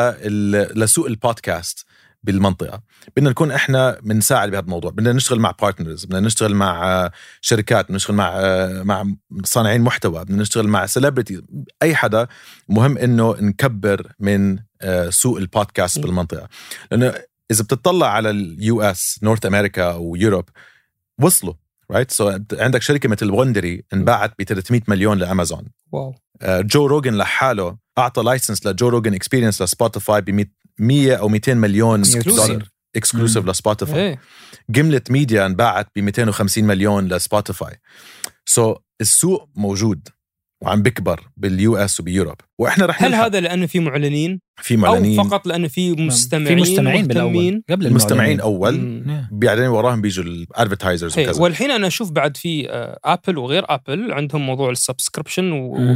لسوق البودكاست بالمنطقة. بدنا نكون احنا بنساعد بهذا الموضوع. بدنا نشتغل مع بارتنرز, بدنا نشتغل مع شركات, بدنا نشتغل مع صانعين محتوى, بدنا نشتغل مع سيلبرتي, اي حدا. مهم انه نكبر من سوق البودكاست بالمنطقة. لانه إذا بتطلع على US نورث أمريكا ويوروب وصلوا right. so عندك شركة مثل وندري انباعت ب 300 مليون لأمازون. واو. جو روجن لحاله أعطى لايسنس لجو روجن إكسبيرينس لسبوتيفاي ب 100 أو 200 مليون دولار إكسكلوسيف لسبوتيفاي. جملة ميديا انباعت ب 250 مليون لسبوتيفاي. so السوق موجود وعم بكبر بالUS وبيوروب. واحنا رح هل هذا لانه في معلنين او فقط لانه في مستمعين بالاول قبل المستمعين اول بعدين وراهم بيجوا الادفرتايزرز وكذا. والحين انا اشوف بعد في ابل وغير ابل عندهم موضوع السبسكريبشن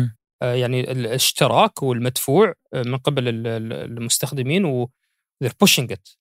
يعني الاشتراك والمدفوع من قبل المستخدمين و they're pushing it.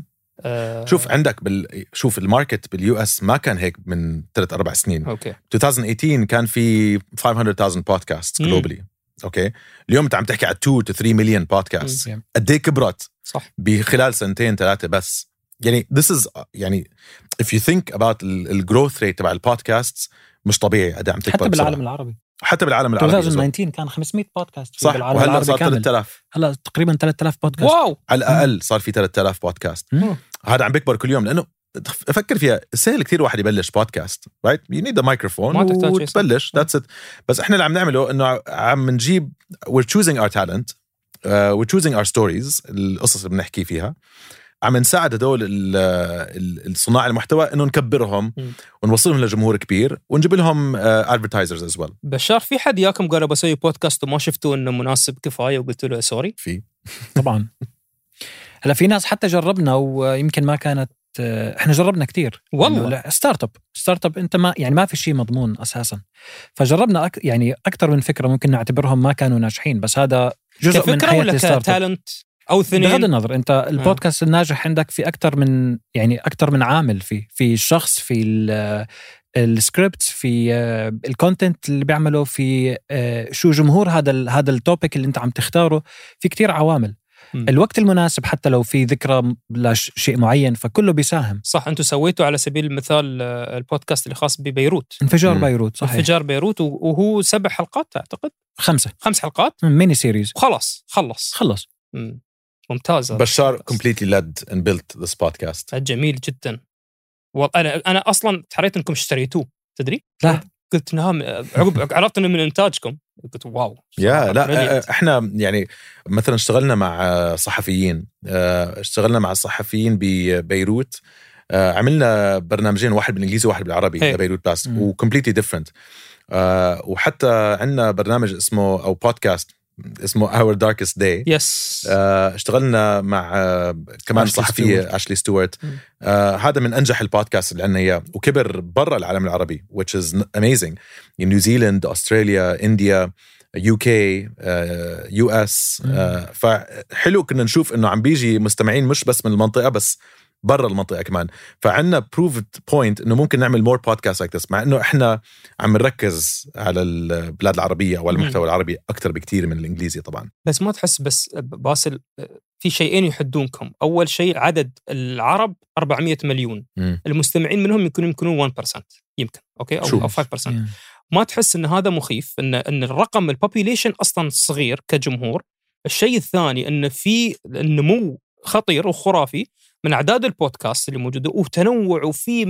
شوف عندك شوف الماركت بالUS ما كان هيك من 3-4 سنين. 2018 كان في 500,000 بودكاست globally. اليوم انت عم تحكي على 2-3 مليون بودكاست. قد ايه كبرت صح بخلال 2-3 بس. يعني this is يعني if you think about الجروث ريت تبع البودكاست مش طبيعي قد عم تكبر حتى بالعالم العربي. حتى بالعالم العربي 2019 كان 500 بودكاست صح. بالعالم العربي صار 3000. هلا تقريبا 3000 بودكاست. واو. على الأقل صار في 3000 بودكاست. هذا عم بيكبر كل يوم. لأنه أفكر فيها سهل كتير واحد يبلش بودكاست right. you need a microphone وتبلش that's it. بس إحنا اللي عم نعمله إنه عم نجيب we're choosing our talent we're choosing our stories القصص اللي بنحكي فيها عم نساعد هدول الصناع المحتوى انه نكبرهم ونوصلهم لجمهور كبير ونجيب لهم advertisers as well. بشار، في حد ياكم قال بسوي بودكاست وما شفتوا انه مناسب كفايه وقلت له سوري؟ في طبعا. هلا في ناس حتى جربنا ويمكن ما كانت، احنا جربنا كتير والله. ستارت اب انت ما في شيء مضمون اساسا، فجربنا يعني اكثر من فكره ممكن نعتبرهم ما كانوا ناجحين، بس هذا جزء من حياه الستارت اب. تالنت او ثنين بغض النظر، انت البودكاست الناجح عندك في اكثر من عامل، في الشخص، في السكريبت، في الكونتنت اللي بيعمله، في شو جمهور هذا التوبيك اللي انت عم تختاره، في كتير عوامل. الوقت المناسب حتى لو في ذكرى لشيء معين، فكله بيساهم. صح. انتم سويتوا على سبيل المثال البودكاست اللي خاص ببيروت، انفجار بيروت. صحيح. انفجار بيروت، وهو 7 حلقات اعتقد، 5 حلقات ميني سيريز، وخلاص خلص. ممتاز. بشار completely led and built this podcast. جميل جدا. انا اصلا تحريت انكم اشتريتوه، تدري؟ لا، قلت نعم، عقب عرفت انه من انتاجكم، قلت واو. لا احنا يعني مثلا اشتغلنا مع صحفيين، ببيروت، عملنا برنامجين، واحد بالانجليزي وواحد بالعربي لبيروت بس، وكومبليتلي ديفرنت. وحتى عندنا برنامج اسمه او بودكاست اسمه Our Darkest Day. يس. اشتغلنا مع كمان صحفية أشلي ستوارت. هذا من أنجح البودكاست اللي عندنا إياه، وكبر برا العالم العربي which is amazing. نيوزيلند، أستراليا، إنديا، UK، US. فحلو كنا نشوف إنه عم بيجي مستمعين مش بس من المنطقة، بس برا المنطقة كمان. فعنا proved point إنه ممكن نعمل more podcasts like this، مع إنه إحنا عم نركز على البلاد العربية والمحتوى العربي أكتر بكتير من الإنجليزي طبعا. بس ما تحس بس باسل في شيئين يحدونكم؟ أول شيء عدد العرب 400 مليون، المستمعين منهم يكونون 1%، يمكن أوكي أو 5%. ما تحس إن هذا مخيف، إن الرقم البوبيليشن أصلا صغير كجمهور؟ الشيء الثاني إن في النمو خطير وخرافي من أعداد البودكاست اللي موجودة، وتنوع وفي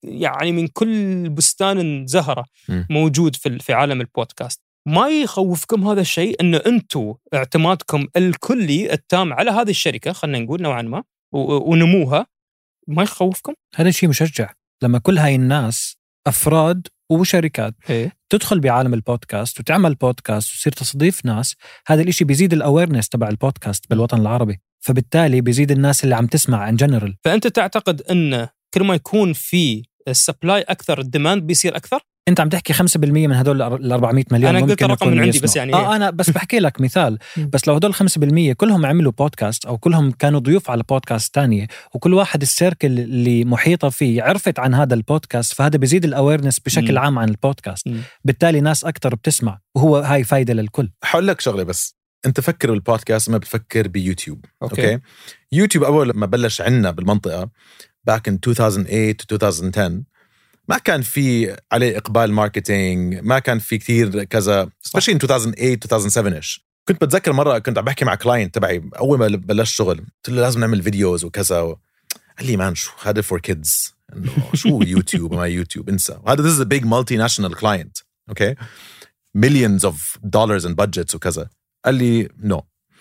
من كل بستان زهرة موجود في عالم البودكاست. ما يخوفكم هذا الشيء إن أنتوا اعتمادكم الكلي التام على هذه الشركة، خلنا نقول نوعا ما، ونموها، ما يخوفكم؟ هذا شيء مشجع لما كل هاي الناس أفراد وشركات تدخل بعالم البودكاست وتعمل بودكاست وتصير تستضيف ناس. هذا الاشي بيزيد الأويرنس تبع البودكاست بالوطن العربي، فبالتالي بيزيد الناس اللي عم تسمع عن جنرال. فأنت تعتقد أن كل ما يكون في السبلاي أكثر الديماند بيصير أكثر؟ أنت عم تحكي 5% من هدول 400 مليون. أنا قلت رقم من عندي بس يعني أنا بس بحكي لك مثال. بس لو هدول 5% كلهم عملوا بودكاست أو كلهم كانوا ضيوف على بودكاست تانية، وكل واحد السيركل اللي محيطة فيه عرفت عن هذا البودكاست، فهذا بيزيد الأويرنس بشكل عام عن البودكاست. بالتالي ناس أكتر بتسمع، وهو هاي فايدة للكل. حقول لك شغلة بس، أنت فكر بالبودكاست ما بتفكر بيوتيوب. أوكي. يوتيوب أول ما بلش عنا بالمنطقة back in 2008 to 2010 ما كان في عليه إقبال ماركتينج، ما كان في كتير كذا، especially in 2008 2007ish. كنت بتذكر مرة كنت عم بحكي مع كلاينت تبعي أول ما بلش شغل، قلت له لازم نعمل فيديوز وكذا، قال لي مان شو هذا for kids، إنه شو يوتيوب وما يوتيوب انسى. وهذا this is a big multinational client. okay millions of dollars in budgets وكذا. قال لي no.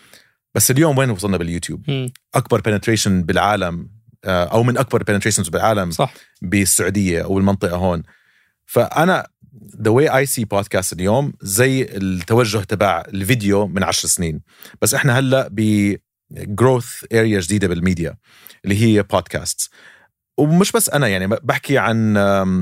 بس اليوم وين وصلنا باليوتيوب؟ أكبر penetration بالعالم، أو من أكبر penetrations بالعالم. صح. بالسعودية أو المنطقة هون. فأنا the way I see podcast اليوم زي التوجه تبع الفيديو من 10 سنين، بس إحنا هلأ ب growth area جديدة بالميديا اللي هي podcasts. ومش بس أنا يعني بحكي عن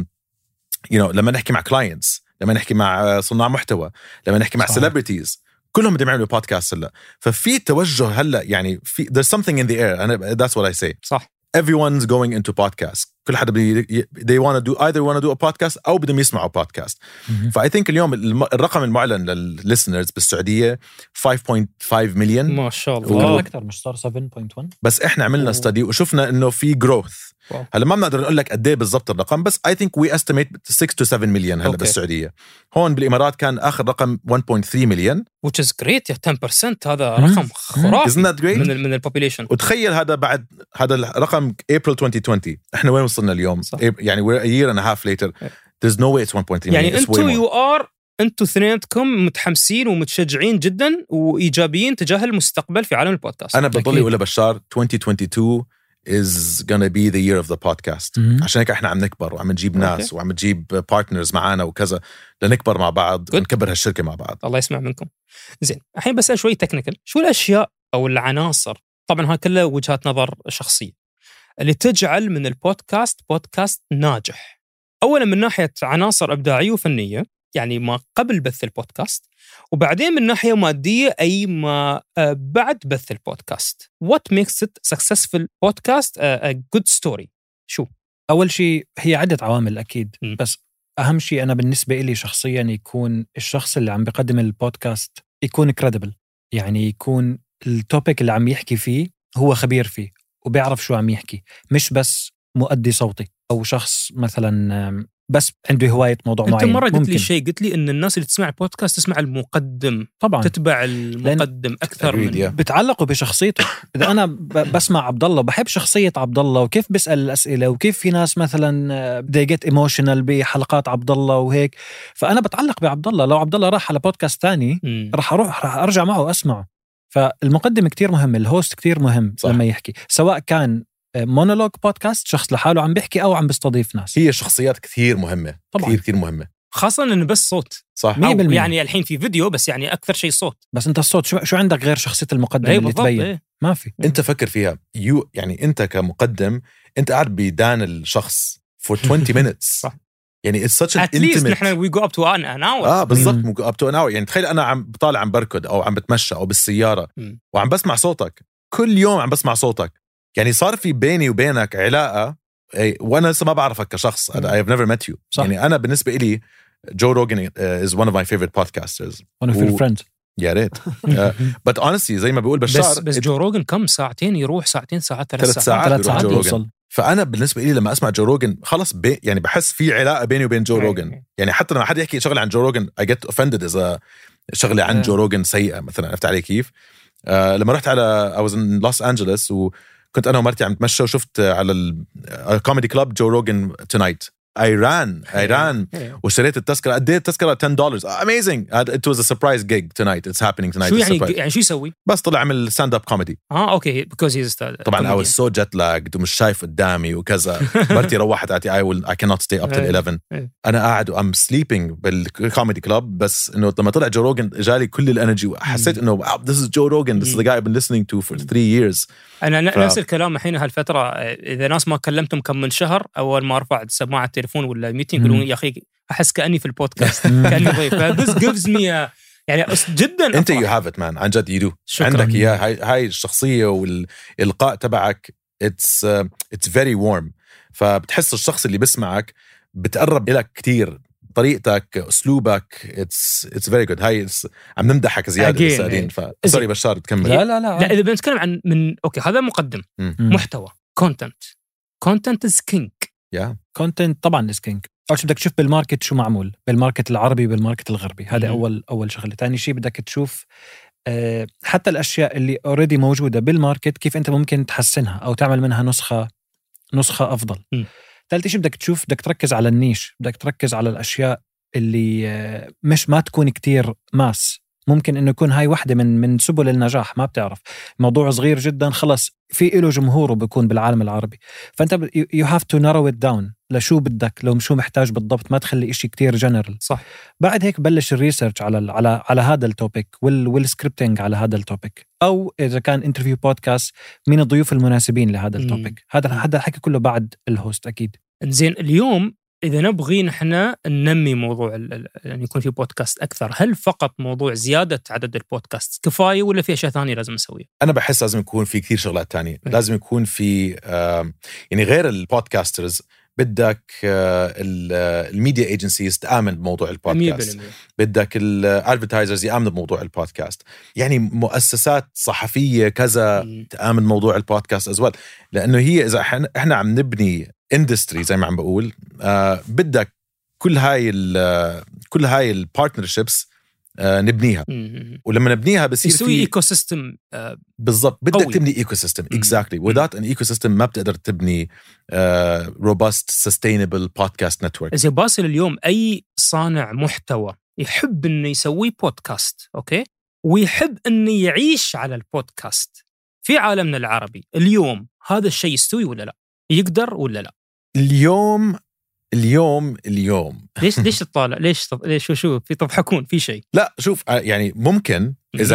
لما نحكي مع clients، لما نحكي مع صناع محتوى، لما نحكي مع celebrities، كلهم بدهم يعملوا بودكاست هلا. ففي توجه هلا يعني في there's something in the air. That's what I say. صح. Everyone's going into podcast. كل حدا they want to do a podcast أو بدهم يسمعوا podcast. فI think اليوم الرقم المعلن للlisteners بالسعودية 5.5 مليون. ما شاء الله. أكثر، مش صار 7.1. بس إحنا عملنا study وشفنا إنه في growth. هلا ما بنقدر نقول لك قد ايه بالضبط الرقم، بس I think we estimate 6 to 7 مليون هلا بالسعودية. هون بالإمارات كان آخر رقم 1.3 مليون. which is great. 10% هذا رقم خرافي. Isn't that great؟ من البوبيليشن. وتخيل هذا بعد هذا الرقم April 2020. إحنا وين وصلنا اليوم؟ يعني we're a year and a half later. There's no way it's 1.3 million. يعني أنتوا اثنينكم متحمسين ومتشجعين جدا وإيجابيين تجاه المستقبل في عالم البودكاست. أنا بضل أقول بشار 2022 is gonna be the year of the podcast. عشان هيك احنا عم نكبر وعم نجيب ناس وعم نجيب partners معانا وكذا لنكبر مع بعض ونكبر هالشركة مع بعض. الله يسمع منكم. زين الحين بسأل شوي تكنيكال، شو الأشياء أو العناصر، طبعا هاي كلها وجهات نظر شخصية، اللي تجعل من البودكاست بودكاست ناجح؟ أولا من ناحية عناصر إبداعية وفنية، يعني ما قبل بث البودكاست، وبعدين من ناحية مادية أي ما بعد بث البودكاست. What makes it successful podcast a good story؟ شو؟ أول شيء هي عدة عوامل أكيد، بس أهم شيء أنا بالنسبة إلي شخصياً يكون الشخص اللي عم بيقدم البودكاست يكون credible، يعني يكون التوبيك اللي عم يحكي فيه هو خبير فيه وبيعرف شو عم يحكي، مش بس مؤدي صوتي أو شخص مثلاً بس عنده هواية موضوع معين. أنت مرة قلت لي شيء، قلت لي إن الناس اللي تسمع البودكاست تسمع المقدم، طبعا تتبع المقدم أكثر من بتعلقوا بشخصيته. إذا أنا بسمع عبد الله بحب شخصية عبد الله وكيف بيسأل الأسئلة وكيف في ناس مثلا they get emotional بحلقات عبد الله وهيك، فأنا بتعلق بعبد الله. لو عبد الله راح على بودكاست تاني راح أرجع معه وأسمعه. فالمقدم كتير مهم، الهوست كتير مهم. صح. لما يحكي سواء كان مونولوج بودكاست شخص لحاله عم بيحكي أو عم بيستضيف ناس، هي شخصيات كثير مهمة طبعا. كثير مهمة، خاصة إنه بس صوت. صح. يعني الحين في فيديو بس يعني أكثر شيء صوت. بس أنت الصوت شو عندك غير شخصية المقدم اللي تبين؟ ما في. أنت فكر فيها يعني أنت كمقدم أنت قاعد بيدان الشخص for 20 minutes. صح. يعني it's such an at least نحن we go up to an hour. بالضبط up to an hour. يعني تخيل أنا عم بطالع عم بركض أو عم بتمشى أو بالسيارة وعم بسمع صوتك كل يوم، عم بسمع صوتك. يعني صار في بيني وبينك علاقة وأنا لسه ما بعرفك كشخص. I have never met you. صح. يعني أنا بالنسبة إلي Joe Rogan is one of my favorite podcasters. One of your friends. يا ريت. But honestly زي ما بيقول بشار بس جو روجن كم ساعتين يروح، ساعتين ساعات 3 ساعات يوصل. فأنا بالنسبة لي لما أسمع جو روجن خلص يعني بحس في علاقة بيني وبين جو روجن. يعني حتى لما حد يحكي شغلة عن جو روجن I get offended إذا شغلة عن جو روجن سيئة مثلا. عرفت علي كيف؟ لما رحت على I was in Los Angeles وكنت أنا ومرتي عم نتمشى وشفت على الكوميدي كلاب جو روجن tonight. I ran واشتريت التذكرة. قد ايه التذكرة؟ $10. Amazing. It was a surprise gig tonight. It's happening tonight. شو يعني شو يسوي؟ بس طلع عمل stand up comedy. اوكي because he's طبعا I was so jet lagged ومش شايف قدامي وكذا. مرتي روحت قالت I cannot stay up till 11. أنا قاعد I'm sleeping بالكوميدي كلاب. بس إنه لما طلع جو روجن جالي كل الانرجي وحسيت إنه this is Joe Rogan. This is the guy I've been listening to for 3 years. أنا نفس الكلام الحين هالفترة. إذا ناس ما كلمتم كم من شهر أول ما أرفع سماعة التليفون ولا ميتينج يقولون يا أخي أحس كأني في البودكاست كأني ضيف. This gives me يعني جدا أنت you have it man. عن جد you do. عندك إياه. هاي الشخصية والإلقاء تبعك it's very warm. فبتحس الشخص اللي بسمعك بتقرب إلك كتير. طريقتك أسلوبك it's very good. هاي عم نمدحك زيادة سادين. فسوري بشار تكمل. لا إذا بنتكلم عن من أوكي هذا مقدم محتوى content is king. content طبعا is king. أول شيء بدك تشوف بالماركت شو معمول بالماركت العربي بالماركت الغربي. هذا أول شغلة. تاني شيء بدك تشوف حتى الأشياء اللي already موجودة بالماركت كيف أنت ممكن تحسنها أو تعمل منها نسخة أفضل. ثالث شيء بدك تشوف بدك تركز على النيش. بدك تركز على الأشياء اللي مش ما تكون كتير ماس. ممكن إنه يكون هاي واحدة من سبل النجاح. ما بتعرف موضوع صغير جدا خلص في له جمهوره بيكون بالعالم العربي. فأنت you have to narrow it down لشو بدك لو شو محتاج بالضبط. ما تخلي إشي كتير جنرال. صح. بعد هيك بلش الريسيرش على هذا التوبيك والسكريبتينج على هذا التوبيك. أو إذا كان انترفيو بودكاست مين الضيوف المناسبين لهذا التوبيك. هذا الحكي كله بعد الهوست أكيد. زين اليوم إذا نبغي نحن ننمي موضوع يعني يكون في بودكاست أكثر، هل فقط موضوع زيادة عدد البودكاست كفاية ولا في أشياء ثانية لازم نسويها؟ أنا بحس لازم يكون في كثير شغلات تانية. لازم يكون في يعني غير البودكاسترز بدك الميديا ايجنسيز تآمن بموضوع البودكاست. بدك الادفرتايزرز يآمنوا بموضوع البودكاست. يعني مؤسسات صحفية كذا تآمن موضوع البودكاست أزوال. لأنه هي إذا إحنا عم نبني اندستري زي ما عم بقول بدك كل هاي البارتنرشيبس نبنيها. ولما نبنيها بصير في ايكو سيستم. بالضبط بدك تبني ايكو سيستم. exactly without an ecosystem ما بتقدر تبني robust sustainable podcast network. إذا باسل اليوم أي صانع محتوى يحب إنه يسوي بودكاست أوكي ويحب إنه يعيش على البودكاست في عالمنا العربي اليوم، هذا الشيء يستوي ولا لا، يقدر ولا لا. اليوم ليش تطالع؟ ليش شو في تضحكون في شيء؟ لا شوف، يعني ممكن اذا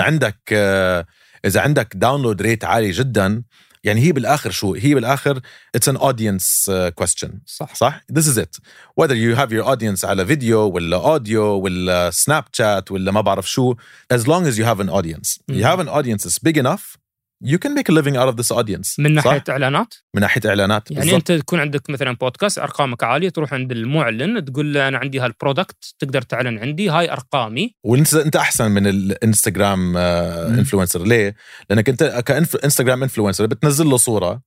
عندك داونلود ريت عالي جدا، يعني هي بالاخر it's an audience question. صح this is it, whether you have your audience على فيديو ولا audio ولا سناب شات ولا ما بعرف شو, as long as you have an audience you have an audience is big enough, you can make a living out of this audience. من ناحية إعلانات يعني بالضبط. أنت تكون عندك مثلا بودكاست أرقامك عالية، تروح عند المعلن تقول له أنا عندي هالبرودكت، تقدر تعلن عندي هاي أرقامي. وانت أحسن من الانستغرام انفلونسر. ليه؟ لأنك أنت كإنستغرام انفلونسر بتنزل له صورة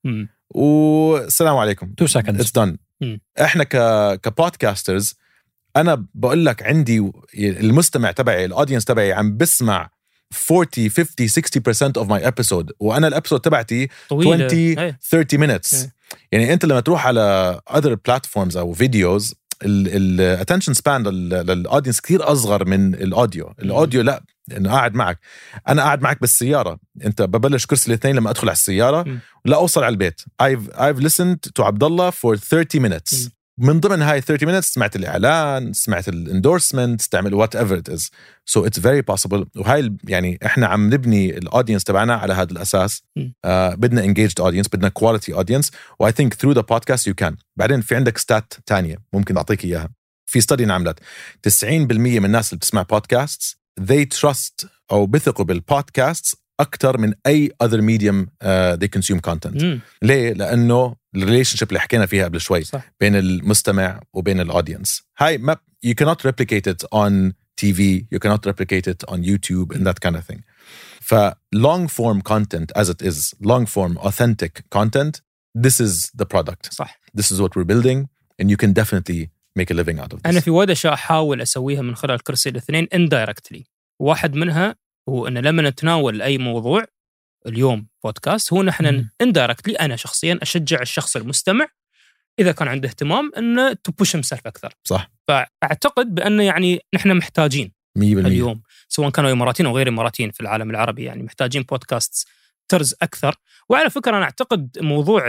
والسلام عليكم 2 seconds it's done. إحنا كبودكاسترز أنا بقول لك عندي المستمع تبعي الأودينس تبعي عم بسمع 40, 50, 60% of my episode, وأنا الابيسود تبعتي 20, 30 minutes. يعني أنت لما تروح على other platforms أو videos attention span للأودينس كتير أصغر من الأوديو. الأوديو لا، إنه أنا قاعد معك بالسيارة، أنت ببلش كرسي الاثنين لما أدخل على السيارة لا أوصل على البيت. I've listened to عبد الله for 30 minutes. من ضمن هاي 30 minutes سمعت الإعلان، سمعت الانdorsement، تعمل whatever it is. So it's very possible. وهاي يعني إحنا عم نبني الأودينس تبعنا على هذا الأساس. بدنا engaged audience، بدنا quality audience. و I think through the podcast you can. بعدين في عندك stat تانية ممكن أعطيك إياها. في study نعملت 90% من الناس اللي بتسمع podcasts they trust أو بثقوا بالpodcasts أكتر من أي other medium they consume content. ليه؟ لأنه الريليشنشيب اللي حكينا فيها قبل شوي صح. بين المستمع وبين الأودينس. هاي ما you cannot replicate it on TV, you cannot replicate it on YouTube and that kind of thing. ف long form content as it is, long form authentic content, this is the product. صح. This is what we're building and you can definitely make a living out of this. أنا في وايد أشياء أحاول أسويها من خلال كرسي الاثنين indirectly. واحد منها هو أن لما نتناول أي موضوع اليوم بودكاست هو نحن indirectly أنا شخصيا أشجع الشخص المستمع إذا كان عنده اهتمام أنه to push himself أكثر. صح. فأعتقد بأنه يعني نحن محتاجين 100% اليوم سواء كانوا إماراتيين أو غير إماراتيين في العالم العربي، يعني محتاجين بودكاست ترز أكثر. وعلى فكرة أنا أعتقد موضوع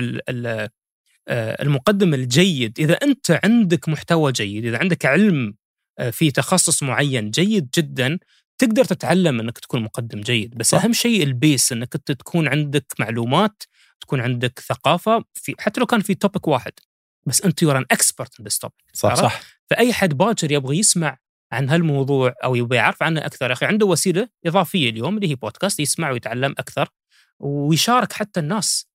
المقدم الجيد، إذا أنت عندك محتوى جيد، إذا عندك علم في تخصص معين جيد جدا، تقدر تتعلم أنك تكون مقدم جيد. بس صح. أهم شيء البيس أنك تكون عندك معلومات، تكون عندك ثقافة في، حتى لو كان في توبيك واحد بس أنت you're an expert in this topic. صح. فأي حد باكر يبغى يسمع عن هالموضوع أو يبغى يعرف عنه أكثر، يا أخي عنده وسيلة إضافية اليوم اللي هي بودكاست، يسمع ويتعلم أكثر ويشارك حتى الناس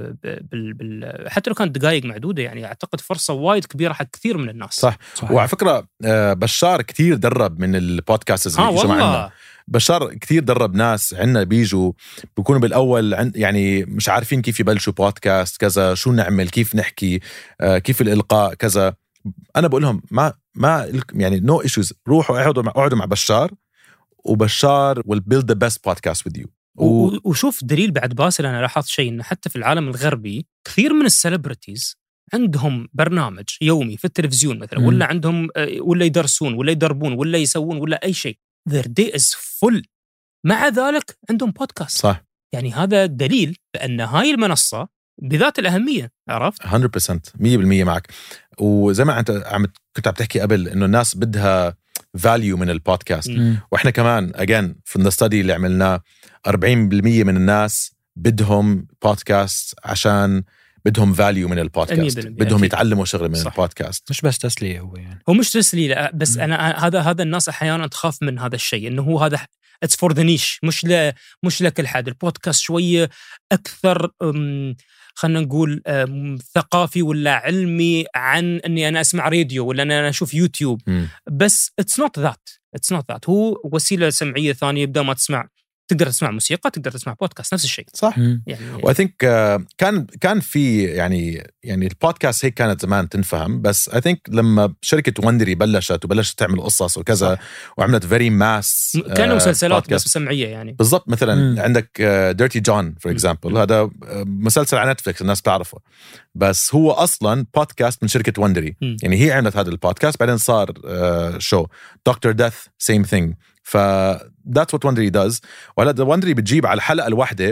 حتى لو كانت دقائق معدودة. يعني أعتقد فرصة وايد كبيرة حق كثير من الناس. صح. وعلى فكرة بشار كتير درب من البودكاست اللي بيجوا معنا. بشار كتير درب ناس عنا بيجوا بيكونوا بالأول يعني مش عارفين كيف يبلشوا بودكاست كذا، شو نعمل، كيف نحكي، كيف الإلقاء كذا. أنا بقول لهم ما يعني no issues، روحوا اقعدوا مع بشار، وبشار will build the best podcast with you. وشوف دليل بعد باسل، أنا لاحظت شيء إنه حتى في العالم الغربي كثير من السليبرتيز عندهم برنامج يومي في التلفزيون مثلا، ولا عندهم ولا يدرسون ولا يدربون ولا يسوون ولا أي شيء، their day is full، مع ذلك عندهم بودكاست. صح. يعني هذا دليل بأن هاي المنصة بذات الأهمية. عرفت 100% 100% معك. وزي ما أنت كنت عم تحكي قبل إنه الناس بدها value من البودكاست، وإحنا كمان again from the study اللي عملناه 40% من الناس بدهم بودكاست عشان بدهم value من البودكاست، بدهم يتعلموا شغل من البودكاست، مش بس تسلية. هو يعني هو مش تسلية، لا، بس أنا هذا الناس أحيانا تخاف من هذا الشيء، إنه هو هذا it's for the niche، مش لكل حد. البودكاست شوية أكثر خلنا نقول ثقافي ولا علمي عن أني أنا أسمع راديو ولا أنا أشوف يوتيوب. بس it's not that. هو وسيلة سمعية ثانية. بدأ ما تسمع، تقدر تسمع موسيقى، تقدر تسمع بودكاست، نفس الشيء. صح. يعني و I think كان في يعني البودكاست هيك كانت زمان تنفهم، بس I think لما شركة وندري بلشت تعمل قصص وكذا، صح. وعملت very mass كانوا مسلسلات بس سمعية يعني. بالضبط. مثلا عندك Dirty John for example، هذا مسلسل على نتفليكس الناس بتعرفه، بس هو أصلا بودكاست من شركة وندري. يعني هي عملت هذا البودكاست، بعدين صار شو Dr. Death same thing. that's what Wondery does. وهلا Wondery بتجيب على الحلقة الواحدة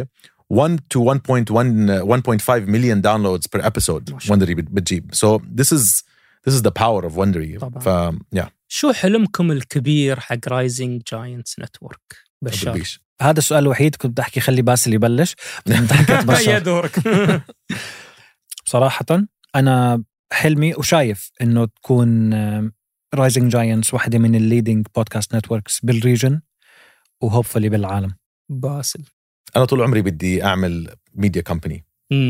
1 to 1.5 million downloads per episode Wondery بتجيب. So this is the power of Wondery. شو حلمكم الكبير حق رايزنج جاينتس نتورك بشار؟ هذا السؤال الوحيد كنت أحكي خلي باسل يبلش. أنت حكيت بشار. يا دورك. صراحة أنا حلمي وشايف إنه تكون رايزنج جاينتس واحدة من الليدنج بودكاست نتوركس بالريجن وهوبفلي بالعالم. باسل أنا طول عمري بدي أعمل ميديا كومباني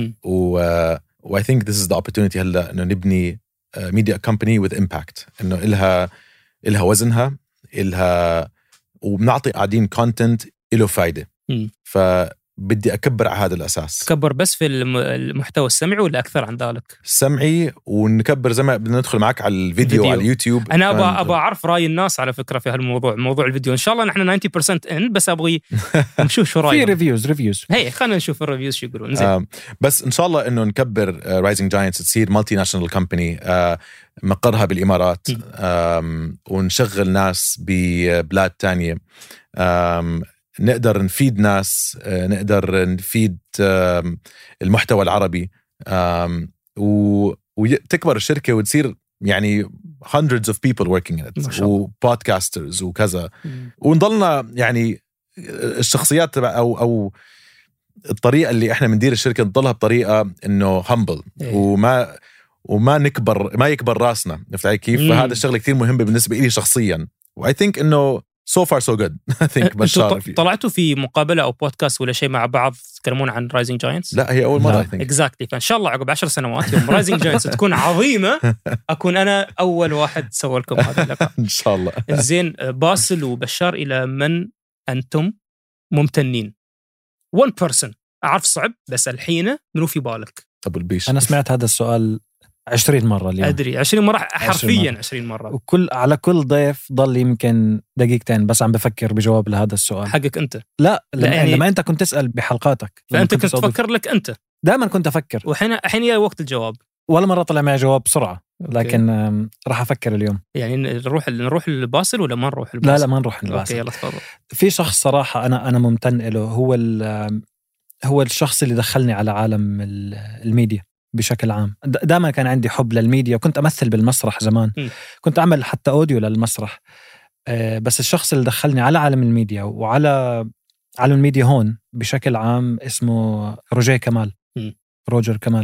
I think this is the opportunity هلا إنه نبني ميديا كومباني with impact، إنه إلها وزنها، إلها وبنعطي قاعدين كونتنت إله فايدة. فبدي أكبر على هذا الأساس. تكبر بس في المحتوى السمعي ولا أكثر عن ذلك؟ سمعي، ونكبر زي ما بدنا ندخل معك على الفيديو على اليوتيوب. أنا أبغى أعرف رأي الناس على فكرة في هالموضوع، موضوع الفيديو. إن شاء الله نحن 90% إن، بس أبغي نشوف شو رأيهم. في ريفيوز هي خلينا نشوف الريفيوز شو يقولون. بس إن شاء الله إنه نكبر رايزنج جاينتس تصير مالتي ناشونال كومباني مقرها بالإمارات، ونشغل ناس ببلاد تانية، نقدر نفيد ناس، نقدر نفيد المحتوى العربي، وتكبر الشركة وتصير يعني hundreds of people working in it، وبودكاسترز وكذا، ونضلنا يعني الشخصيات تبع أو الطريقة اللي احنا بندير الشركة نضلها بطريقة إنه humble، وما نكبر، ما يكبر راسنا، نفت علي كيف؟ فهذا الشغل كتير مهم بالنسبة لي شخصيا، I think إنه so far so good. I think بشار فيه. طلعتوا في مقابلة أو بودكاست ولا شيء مع بعض تتكلمون عن Rising Giants؟ لا، هي أول مرة. exactly. فإن شاء الله عقب 10 سنوات يوم Rising Giants تكون عظيمة أكون أنا أول واحد سوى لكم هذا اللقاء إن شاء الله. زين. باسل وبشار، إلى من أنتم ممتنين؟ one person أعرف صعب، بس الحين منو في بالك؟ أبو البيش. أنا سمعت هذا السؤال 20 مرة اليوم. أدري 20 مرة حرفيا 20 مرة. على كل ضيف ضل يمكن دقيقتين بس عم بفكر بجواب لهذا السؤال. حقك أنت؟ لا يعني لما أنت كنت تسأل بحلقاتك، فأنت كنت تفكر لك أنت. دائما كنت أفكر، وحين يا وقت الجواب ولا مرة طلع معي جواب بسرعة. لكن راح أفكر اليوم. يعني نروح للباسل ولا ما نروح للباسل؟ لا ما نروح للباسل. أوكي يلا تفضل. في شخص صراحة أنا ممتن له، هو الشخص اللي دخلني على عالم الميديا بشكل عام. دائما كان عندي حب للميديا، وكنت أمثل بالمسرح زمان. كنت أعمل حتى أوديو للمسرح. بس الشخص اللي دخلني على عالم الميديا وعلى عالم الميديا هون بشكل عام اسمه روجر كمال.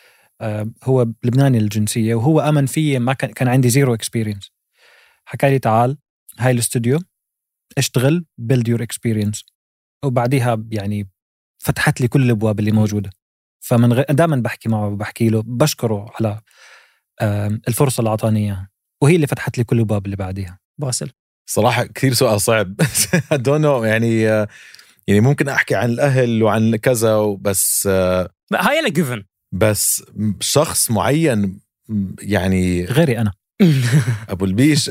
هو لبناني الجنسية، وهو أمن فيه. ما كان عندي زيرو اكسبيرينس. حكى لي تعال هاي الاستوديو، اشتغل build your experience، وبعديها يعني فتحت لي كل الأبواب اللي موجودة. دائما بحكي معه وبحكي له، بشكره على الفرصة اللي أعطاني إياها، وهي اللي فتحت لي كل الأبواب اللي بعديها. باسل صراحة كثير سؤال صعب. I don't know، يعني ممكن أحكي عن الأهل وعن كذا، بس هاي أنا given، بس شخص معين يعني غيري أنا أبو البيش.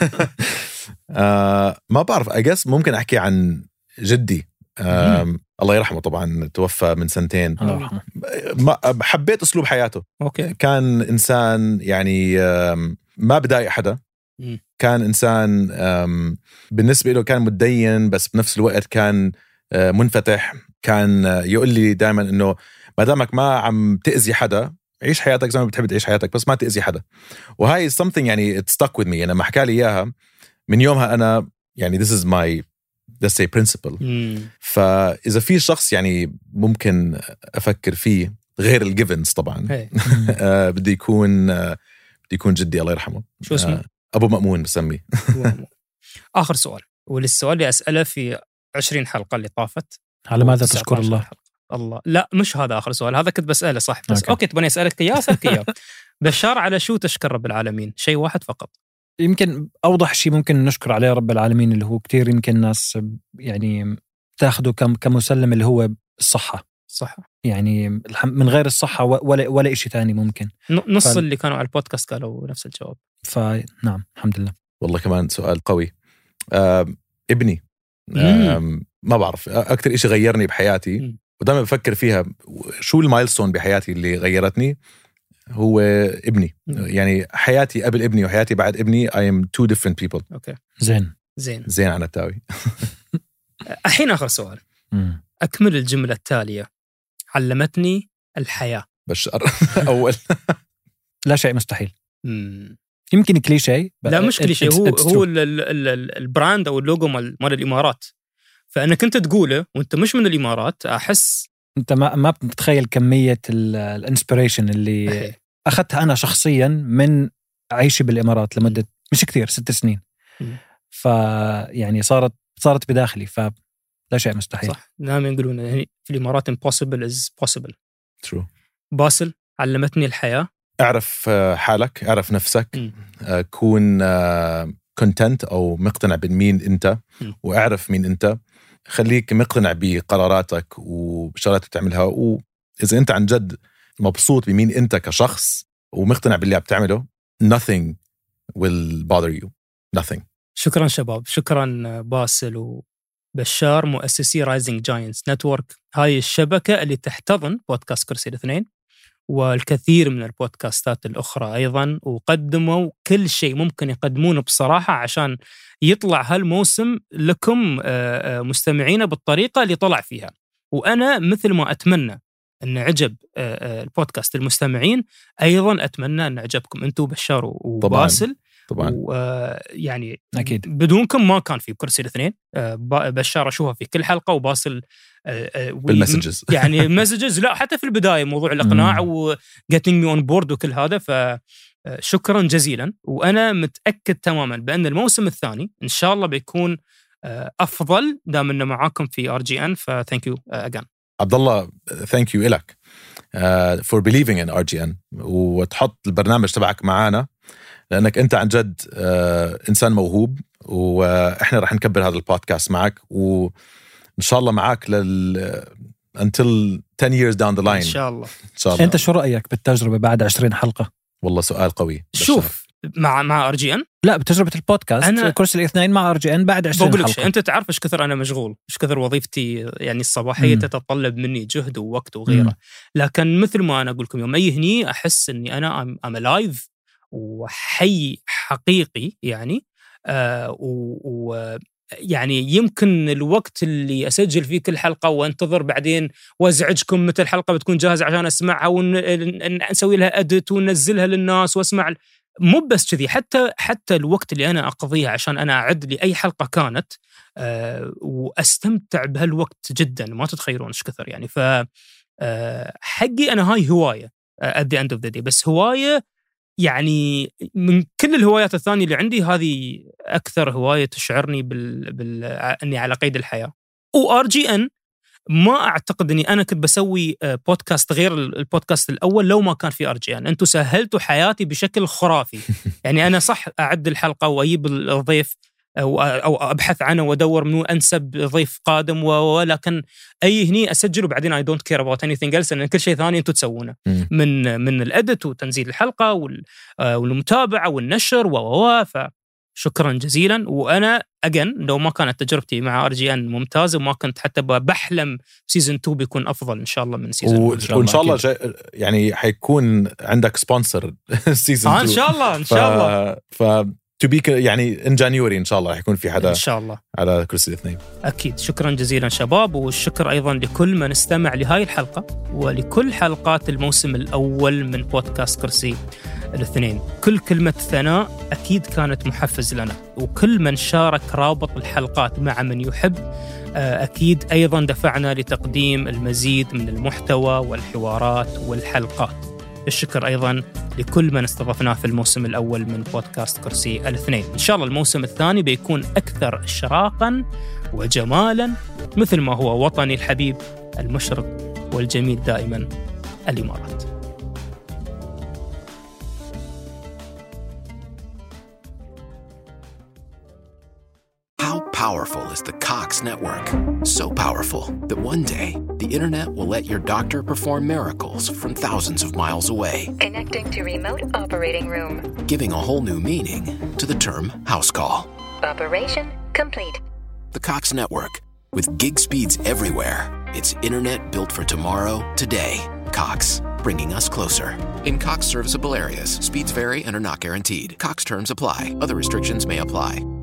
ما بعرف، I guess ممكن أحكي عن جدي. الله يرحمه، طبعا توفى من 2 سنين. حبيت أسلوب حياته. أوكي. كان إنسان يعني ما بدايق حدا. كان إنسان بالنسبة له كان متدين، بس بنفس الوقت كان منفتح. كان يقول لي دائما إنه ما دامك ما عم تأذي حدا، عيش حياتك زي ما بتحب تعيش حياتك، بس ما تأذي حدا. وهاي something يعني it stuck with me. أنا ما حكى لي إياها من يومها أنا يعني this is my let's say principle. فإذا في شخص يعني ممكن أفكر فيه غير الجيفنز طبعا بدي يكون جدي الله يرحمه. شو اسمه؟ أبو مأمون بسميه. آخر سؤال، والسؤال اللي أسأله في 20 حلقة اللي طافت. على ماذا تشكر الله؟ لا مش هذا آخر سؤال، هذا كنت بسأله صح، بس أوكي تبغاني أسألك إياه أسألك إياه. بشار، على شو تشكر رب العالمين؟ شيء واحد فقط. يمكن أوضح شيء ممكن نشكر عليه رب العالمين، اللي هو كتير يمكن الناس يعني تاخده كمسلم، اللي هو الصحة. يعني من غير الصحة ولا إشي تاني ممكن. نص اللي كانوا على البودكاست قالوا نفس الجواب. فنعم الحمد لله. والله كمان سؤال قوي. ابني ما بعرف أكتر إشي غيرني بحياتي، ودائما بفكر فيها شو المايلستون بحياتي اللي غيرتني، هو ابني. يعني حياتي قبل ابني وحياتي بعد ابني I am 2 different people. أوكي. زين عن التاوي. الحين آخر سؤال. أكمل الجملة التالية: علمتني الحياة. بشار أول. لا شيء مستحيل. يمكن كليشيه، لا مش كليشيه، هو البراند أو اللوجو مال الإمارات. فأنك أنت تقوله وأنت مش من الإمارات، أحس أنت ما بتتخيل كمية الانسبيريشن اللي أخذتها أنا شخصيا من عيشي بالإمارات لمدة مش كثير 6 سنين. فيعني صارت بداخلي، فلا شيء مستحيل. صح، دائما يقولون يعني في الإمارات impossible is possible. True. باسل، علمتني الحياة. اعرف حالك، اعرف نفسك، كون كونتنت أو مقتنع بمين أنت، واعرف مين أنت، خليك مقتنع بقراراتك وبشغلات تعملها، وإذا أنت عن جد مبسوط بمين أنت كشخص ومقتنع باللي عم تعمله nothing will bother you. nothing. شكرا شباب، شكرا باسل وبشار، مؤسسي رايزنج جاينتس نتورك. هاي الشبكة اللي تحتضن بودكاست كرسي الاثنين والكثير من البودكاستات الأخرى أيضا، وقدموا كل شيء ممكن يقدمونه بصراحة عشان يطلع هالموسم لكم مستمعين بالطريقة اللي طلع فيها. وأنا مثل ما أتمنى أن عجب البودكاست المستمعين، أيضا أتمنى أن عجبكم أنتوا بشار وباسل. طبعا. يعني أكيد بدونكم ما كان في كرسي الاثنين. بشار أشوفها في كل حلقة، وباسل بالمسجز يعني مسجز، لا حتى في البداية موضوع الإقناع وgetting me on board وكل هذا. فشكرا جزيلا، وأنا متأكد تماما بأن الموسم الثاني إن شاء الله بيكون أفضل دام أنه معاكم في RGN. فتhank you again عبد الله. thank you إلك for believing in RGN وتحط البرنامج تبعك معانا، لأنك أنت عن جد إنسان موهوب، وإحنا رح نكبر هذا البودكاست معك، وإن شاء الله معك until 10 years down the line إن شاء الله. أنت شو رأيك بالتجربة بعد 20 حلقة؟ والله سؤال قوي. شوف مع RGN، لا بتجربة البودكاست كرسي الاثنين مع RGN بعد 20 حلقة. أنت تعرف إيش كثر أنا مشغول، إيش كثر وظيفتي يعني الصباحية تتطلب مني جهد ووقت وغيره. لكن مثل ما أنا أقول لكم يوم يهني أحس إني أنا I'm alive وحي حقيقي يعني. يعني يمكن الوقت اللي أسجل فيه كل حلقة وانتظر بعدين وازعجكم متى الحلقة بتكون جاهزة عشان أسمعها ونسوي لها أدت وننزلها للناس واسمع. مو بس كذي، حتى الوقت اللي أنا أقضيه عشان أنا أعد لي أي حلقة كانت وأستمتع بهالوقت جدا ما تتخيلون إيش كثر يعني. حقي أنا هاي هواية at the end of the day، بس هواية يعني من كل الهوايات الثانية اللي عندي، هذه أكثر هواية تشعرني أني على قيد الحياة. وRGN ما أعتقد أني أنا كنت بسوي بودكاست غير البودكاست الأول لو ما كان في RGN. أنتوا سهلتوا حياتي بشكل خرافي. يعني أنا صح أعد الحلقة وأجيب الضيف أو أبحث عنه وأدور منو أنسب ضيف قادم، ولكن أي هني أسجل وبعدين I don't care about anything else، لأن كل شيء ثاني أنتوا تسوونه من الأدت وتنزيل الحلقة والمتابعة والنشر فشكرا جزيلا. وأنا أجن لو ما كانت تجربتي مع RGN ممتازة وما كنت حتى بحلم سيزن 2 بيكون أفضل إن شاء الله من سيزن 1. وإن شاء الله يعني حيكون عندك سبونسر سيزن 2 إن شاء الله إن شاء الله. تبيك يعني إن جانيوري إن شاء الله يكون في حدا إن شاء الله على كرسي الاثنين. أكيد. شكرا جزيلا شباب، والشكر أيضا لكل من استمع لهاي الحلقة ولكل حلقات الموسم الأول من بودكاست كرسي الاثنين. كل كلمة ثناء أكيد كانت محفز لنا، وكل من شارك رابط الحلقات مع من يحب أكيد أيضا دفعنا لتقديم المزيد من المحتوى والحوارات والحلقات. الشكر أيضا لكل من استضفناه في الموسم الأول من بودكاست كرسي الاثنين. إن شاء الله الموسم الثاني بيكون أكثر إشراقا وجمالا مثل ما هو وطني الحبيب المشرق والجميل دائما الإمارات. How powerful is the Cox network? So powerful that one day the internet will let your doctor perform miracles from thousands of miles away. Connecting to remote operating room. Giving a whole new meaning to the term house call. Operation complete. The Cox network. With gig speeds everywhere. It's internet built for tomorrow, today. Cox, bringing us closer. In Cox serviceable areas, speeds vary and are not guaranteed. Cox terms apply. Other restrictions may apply.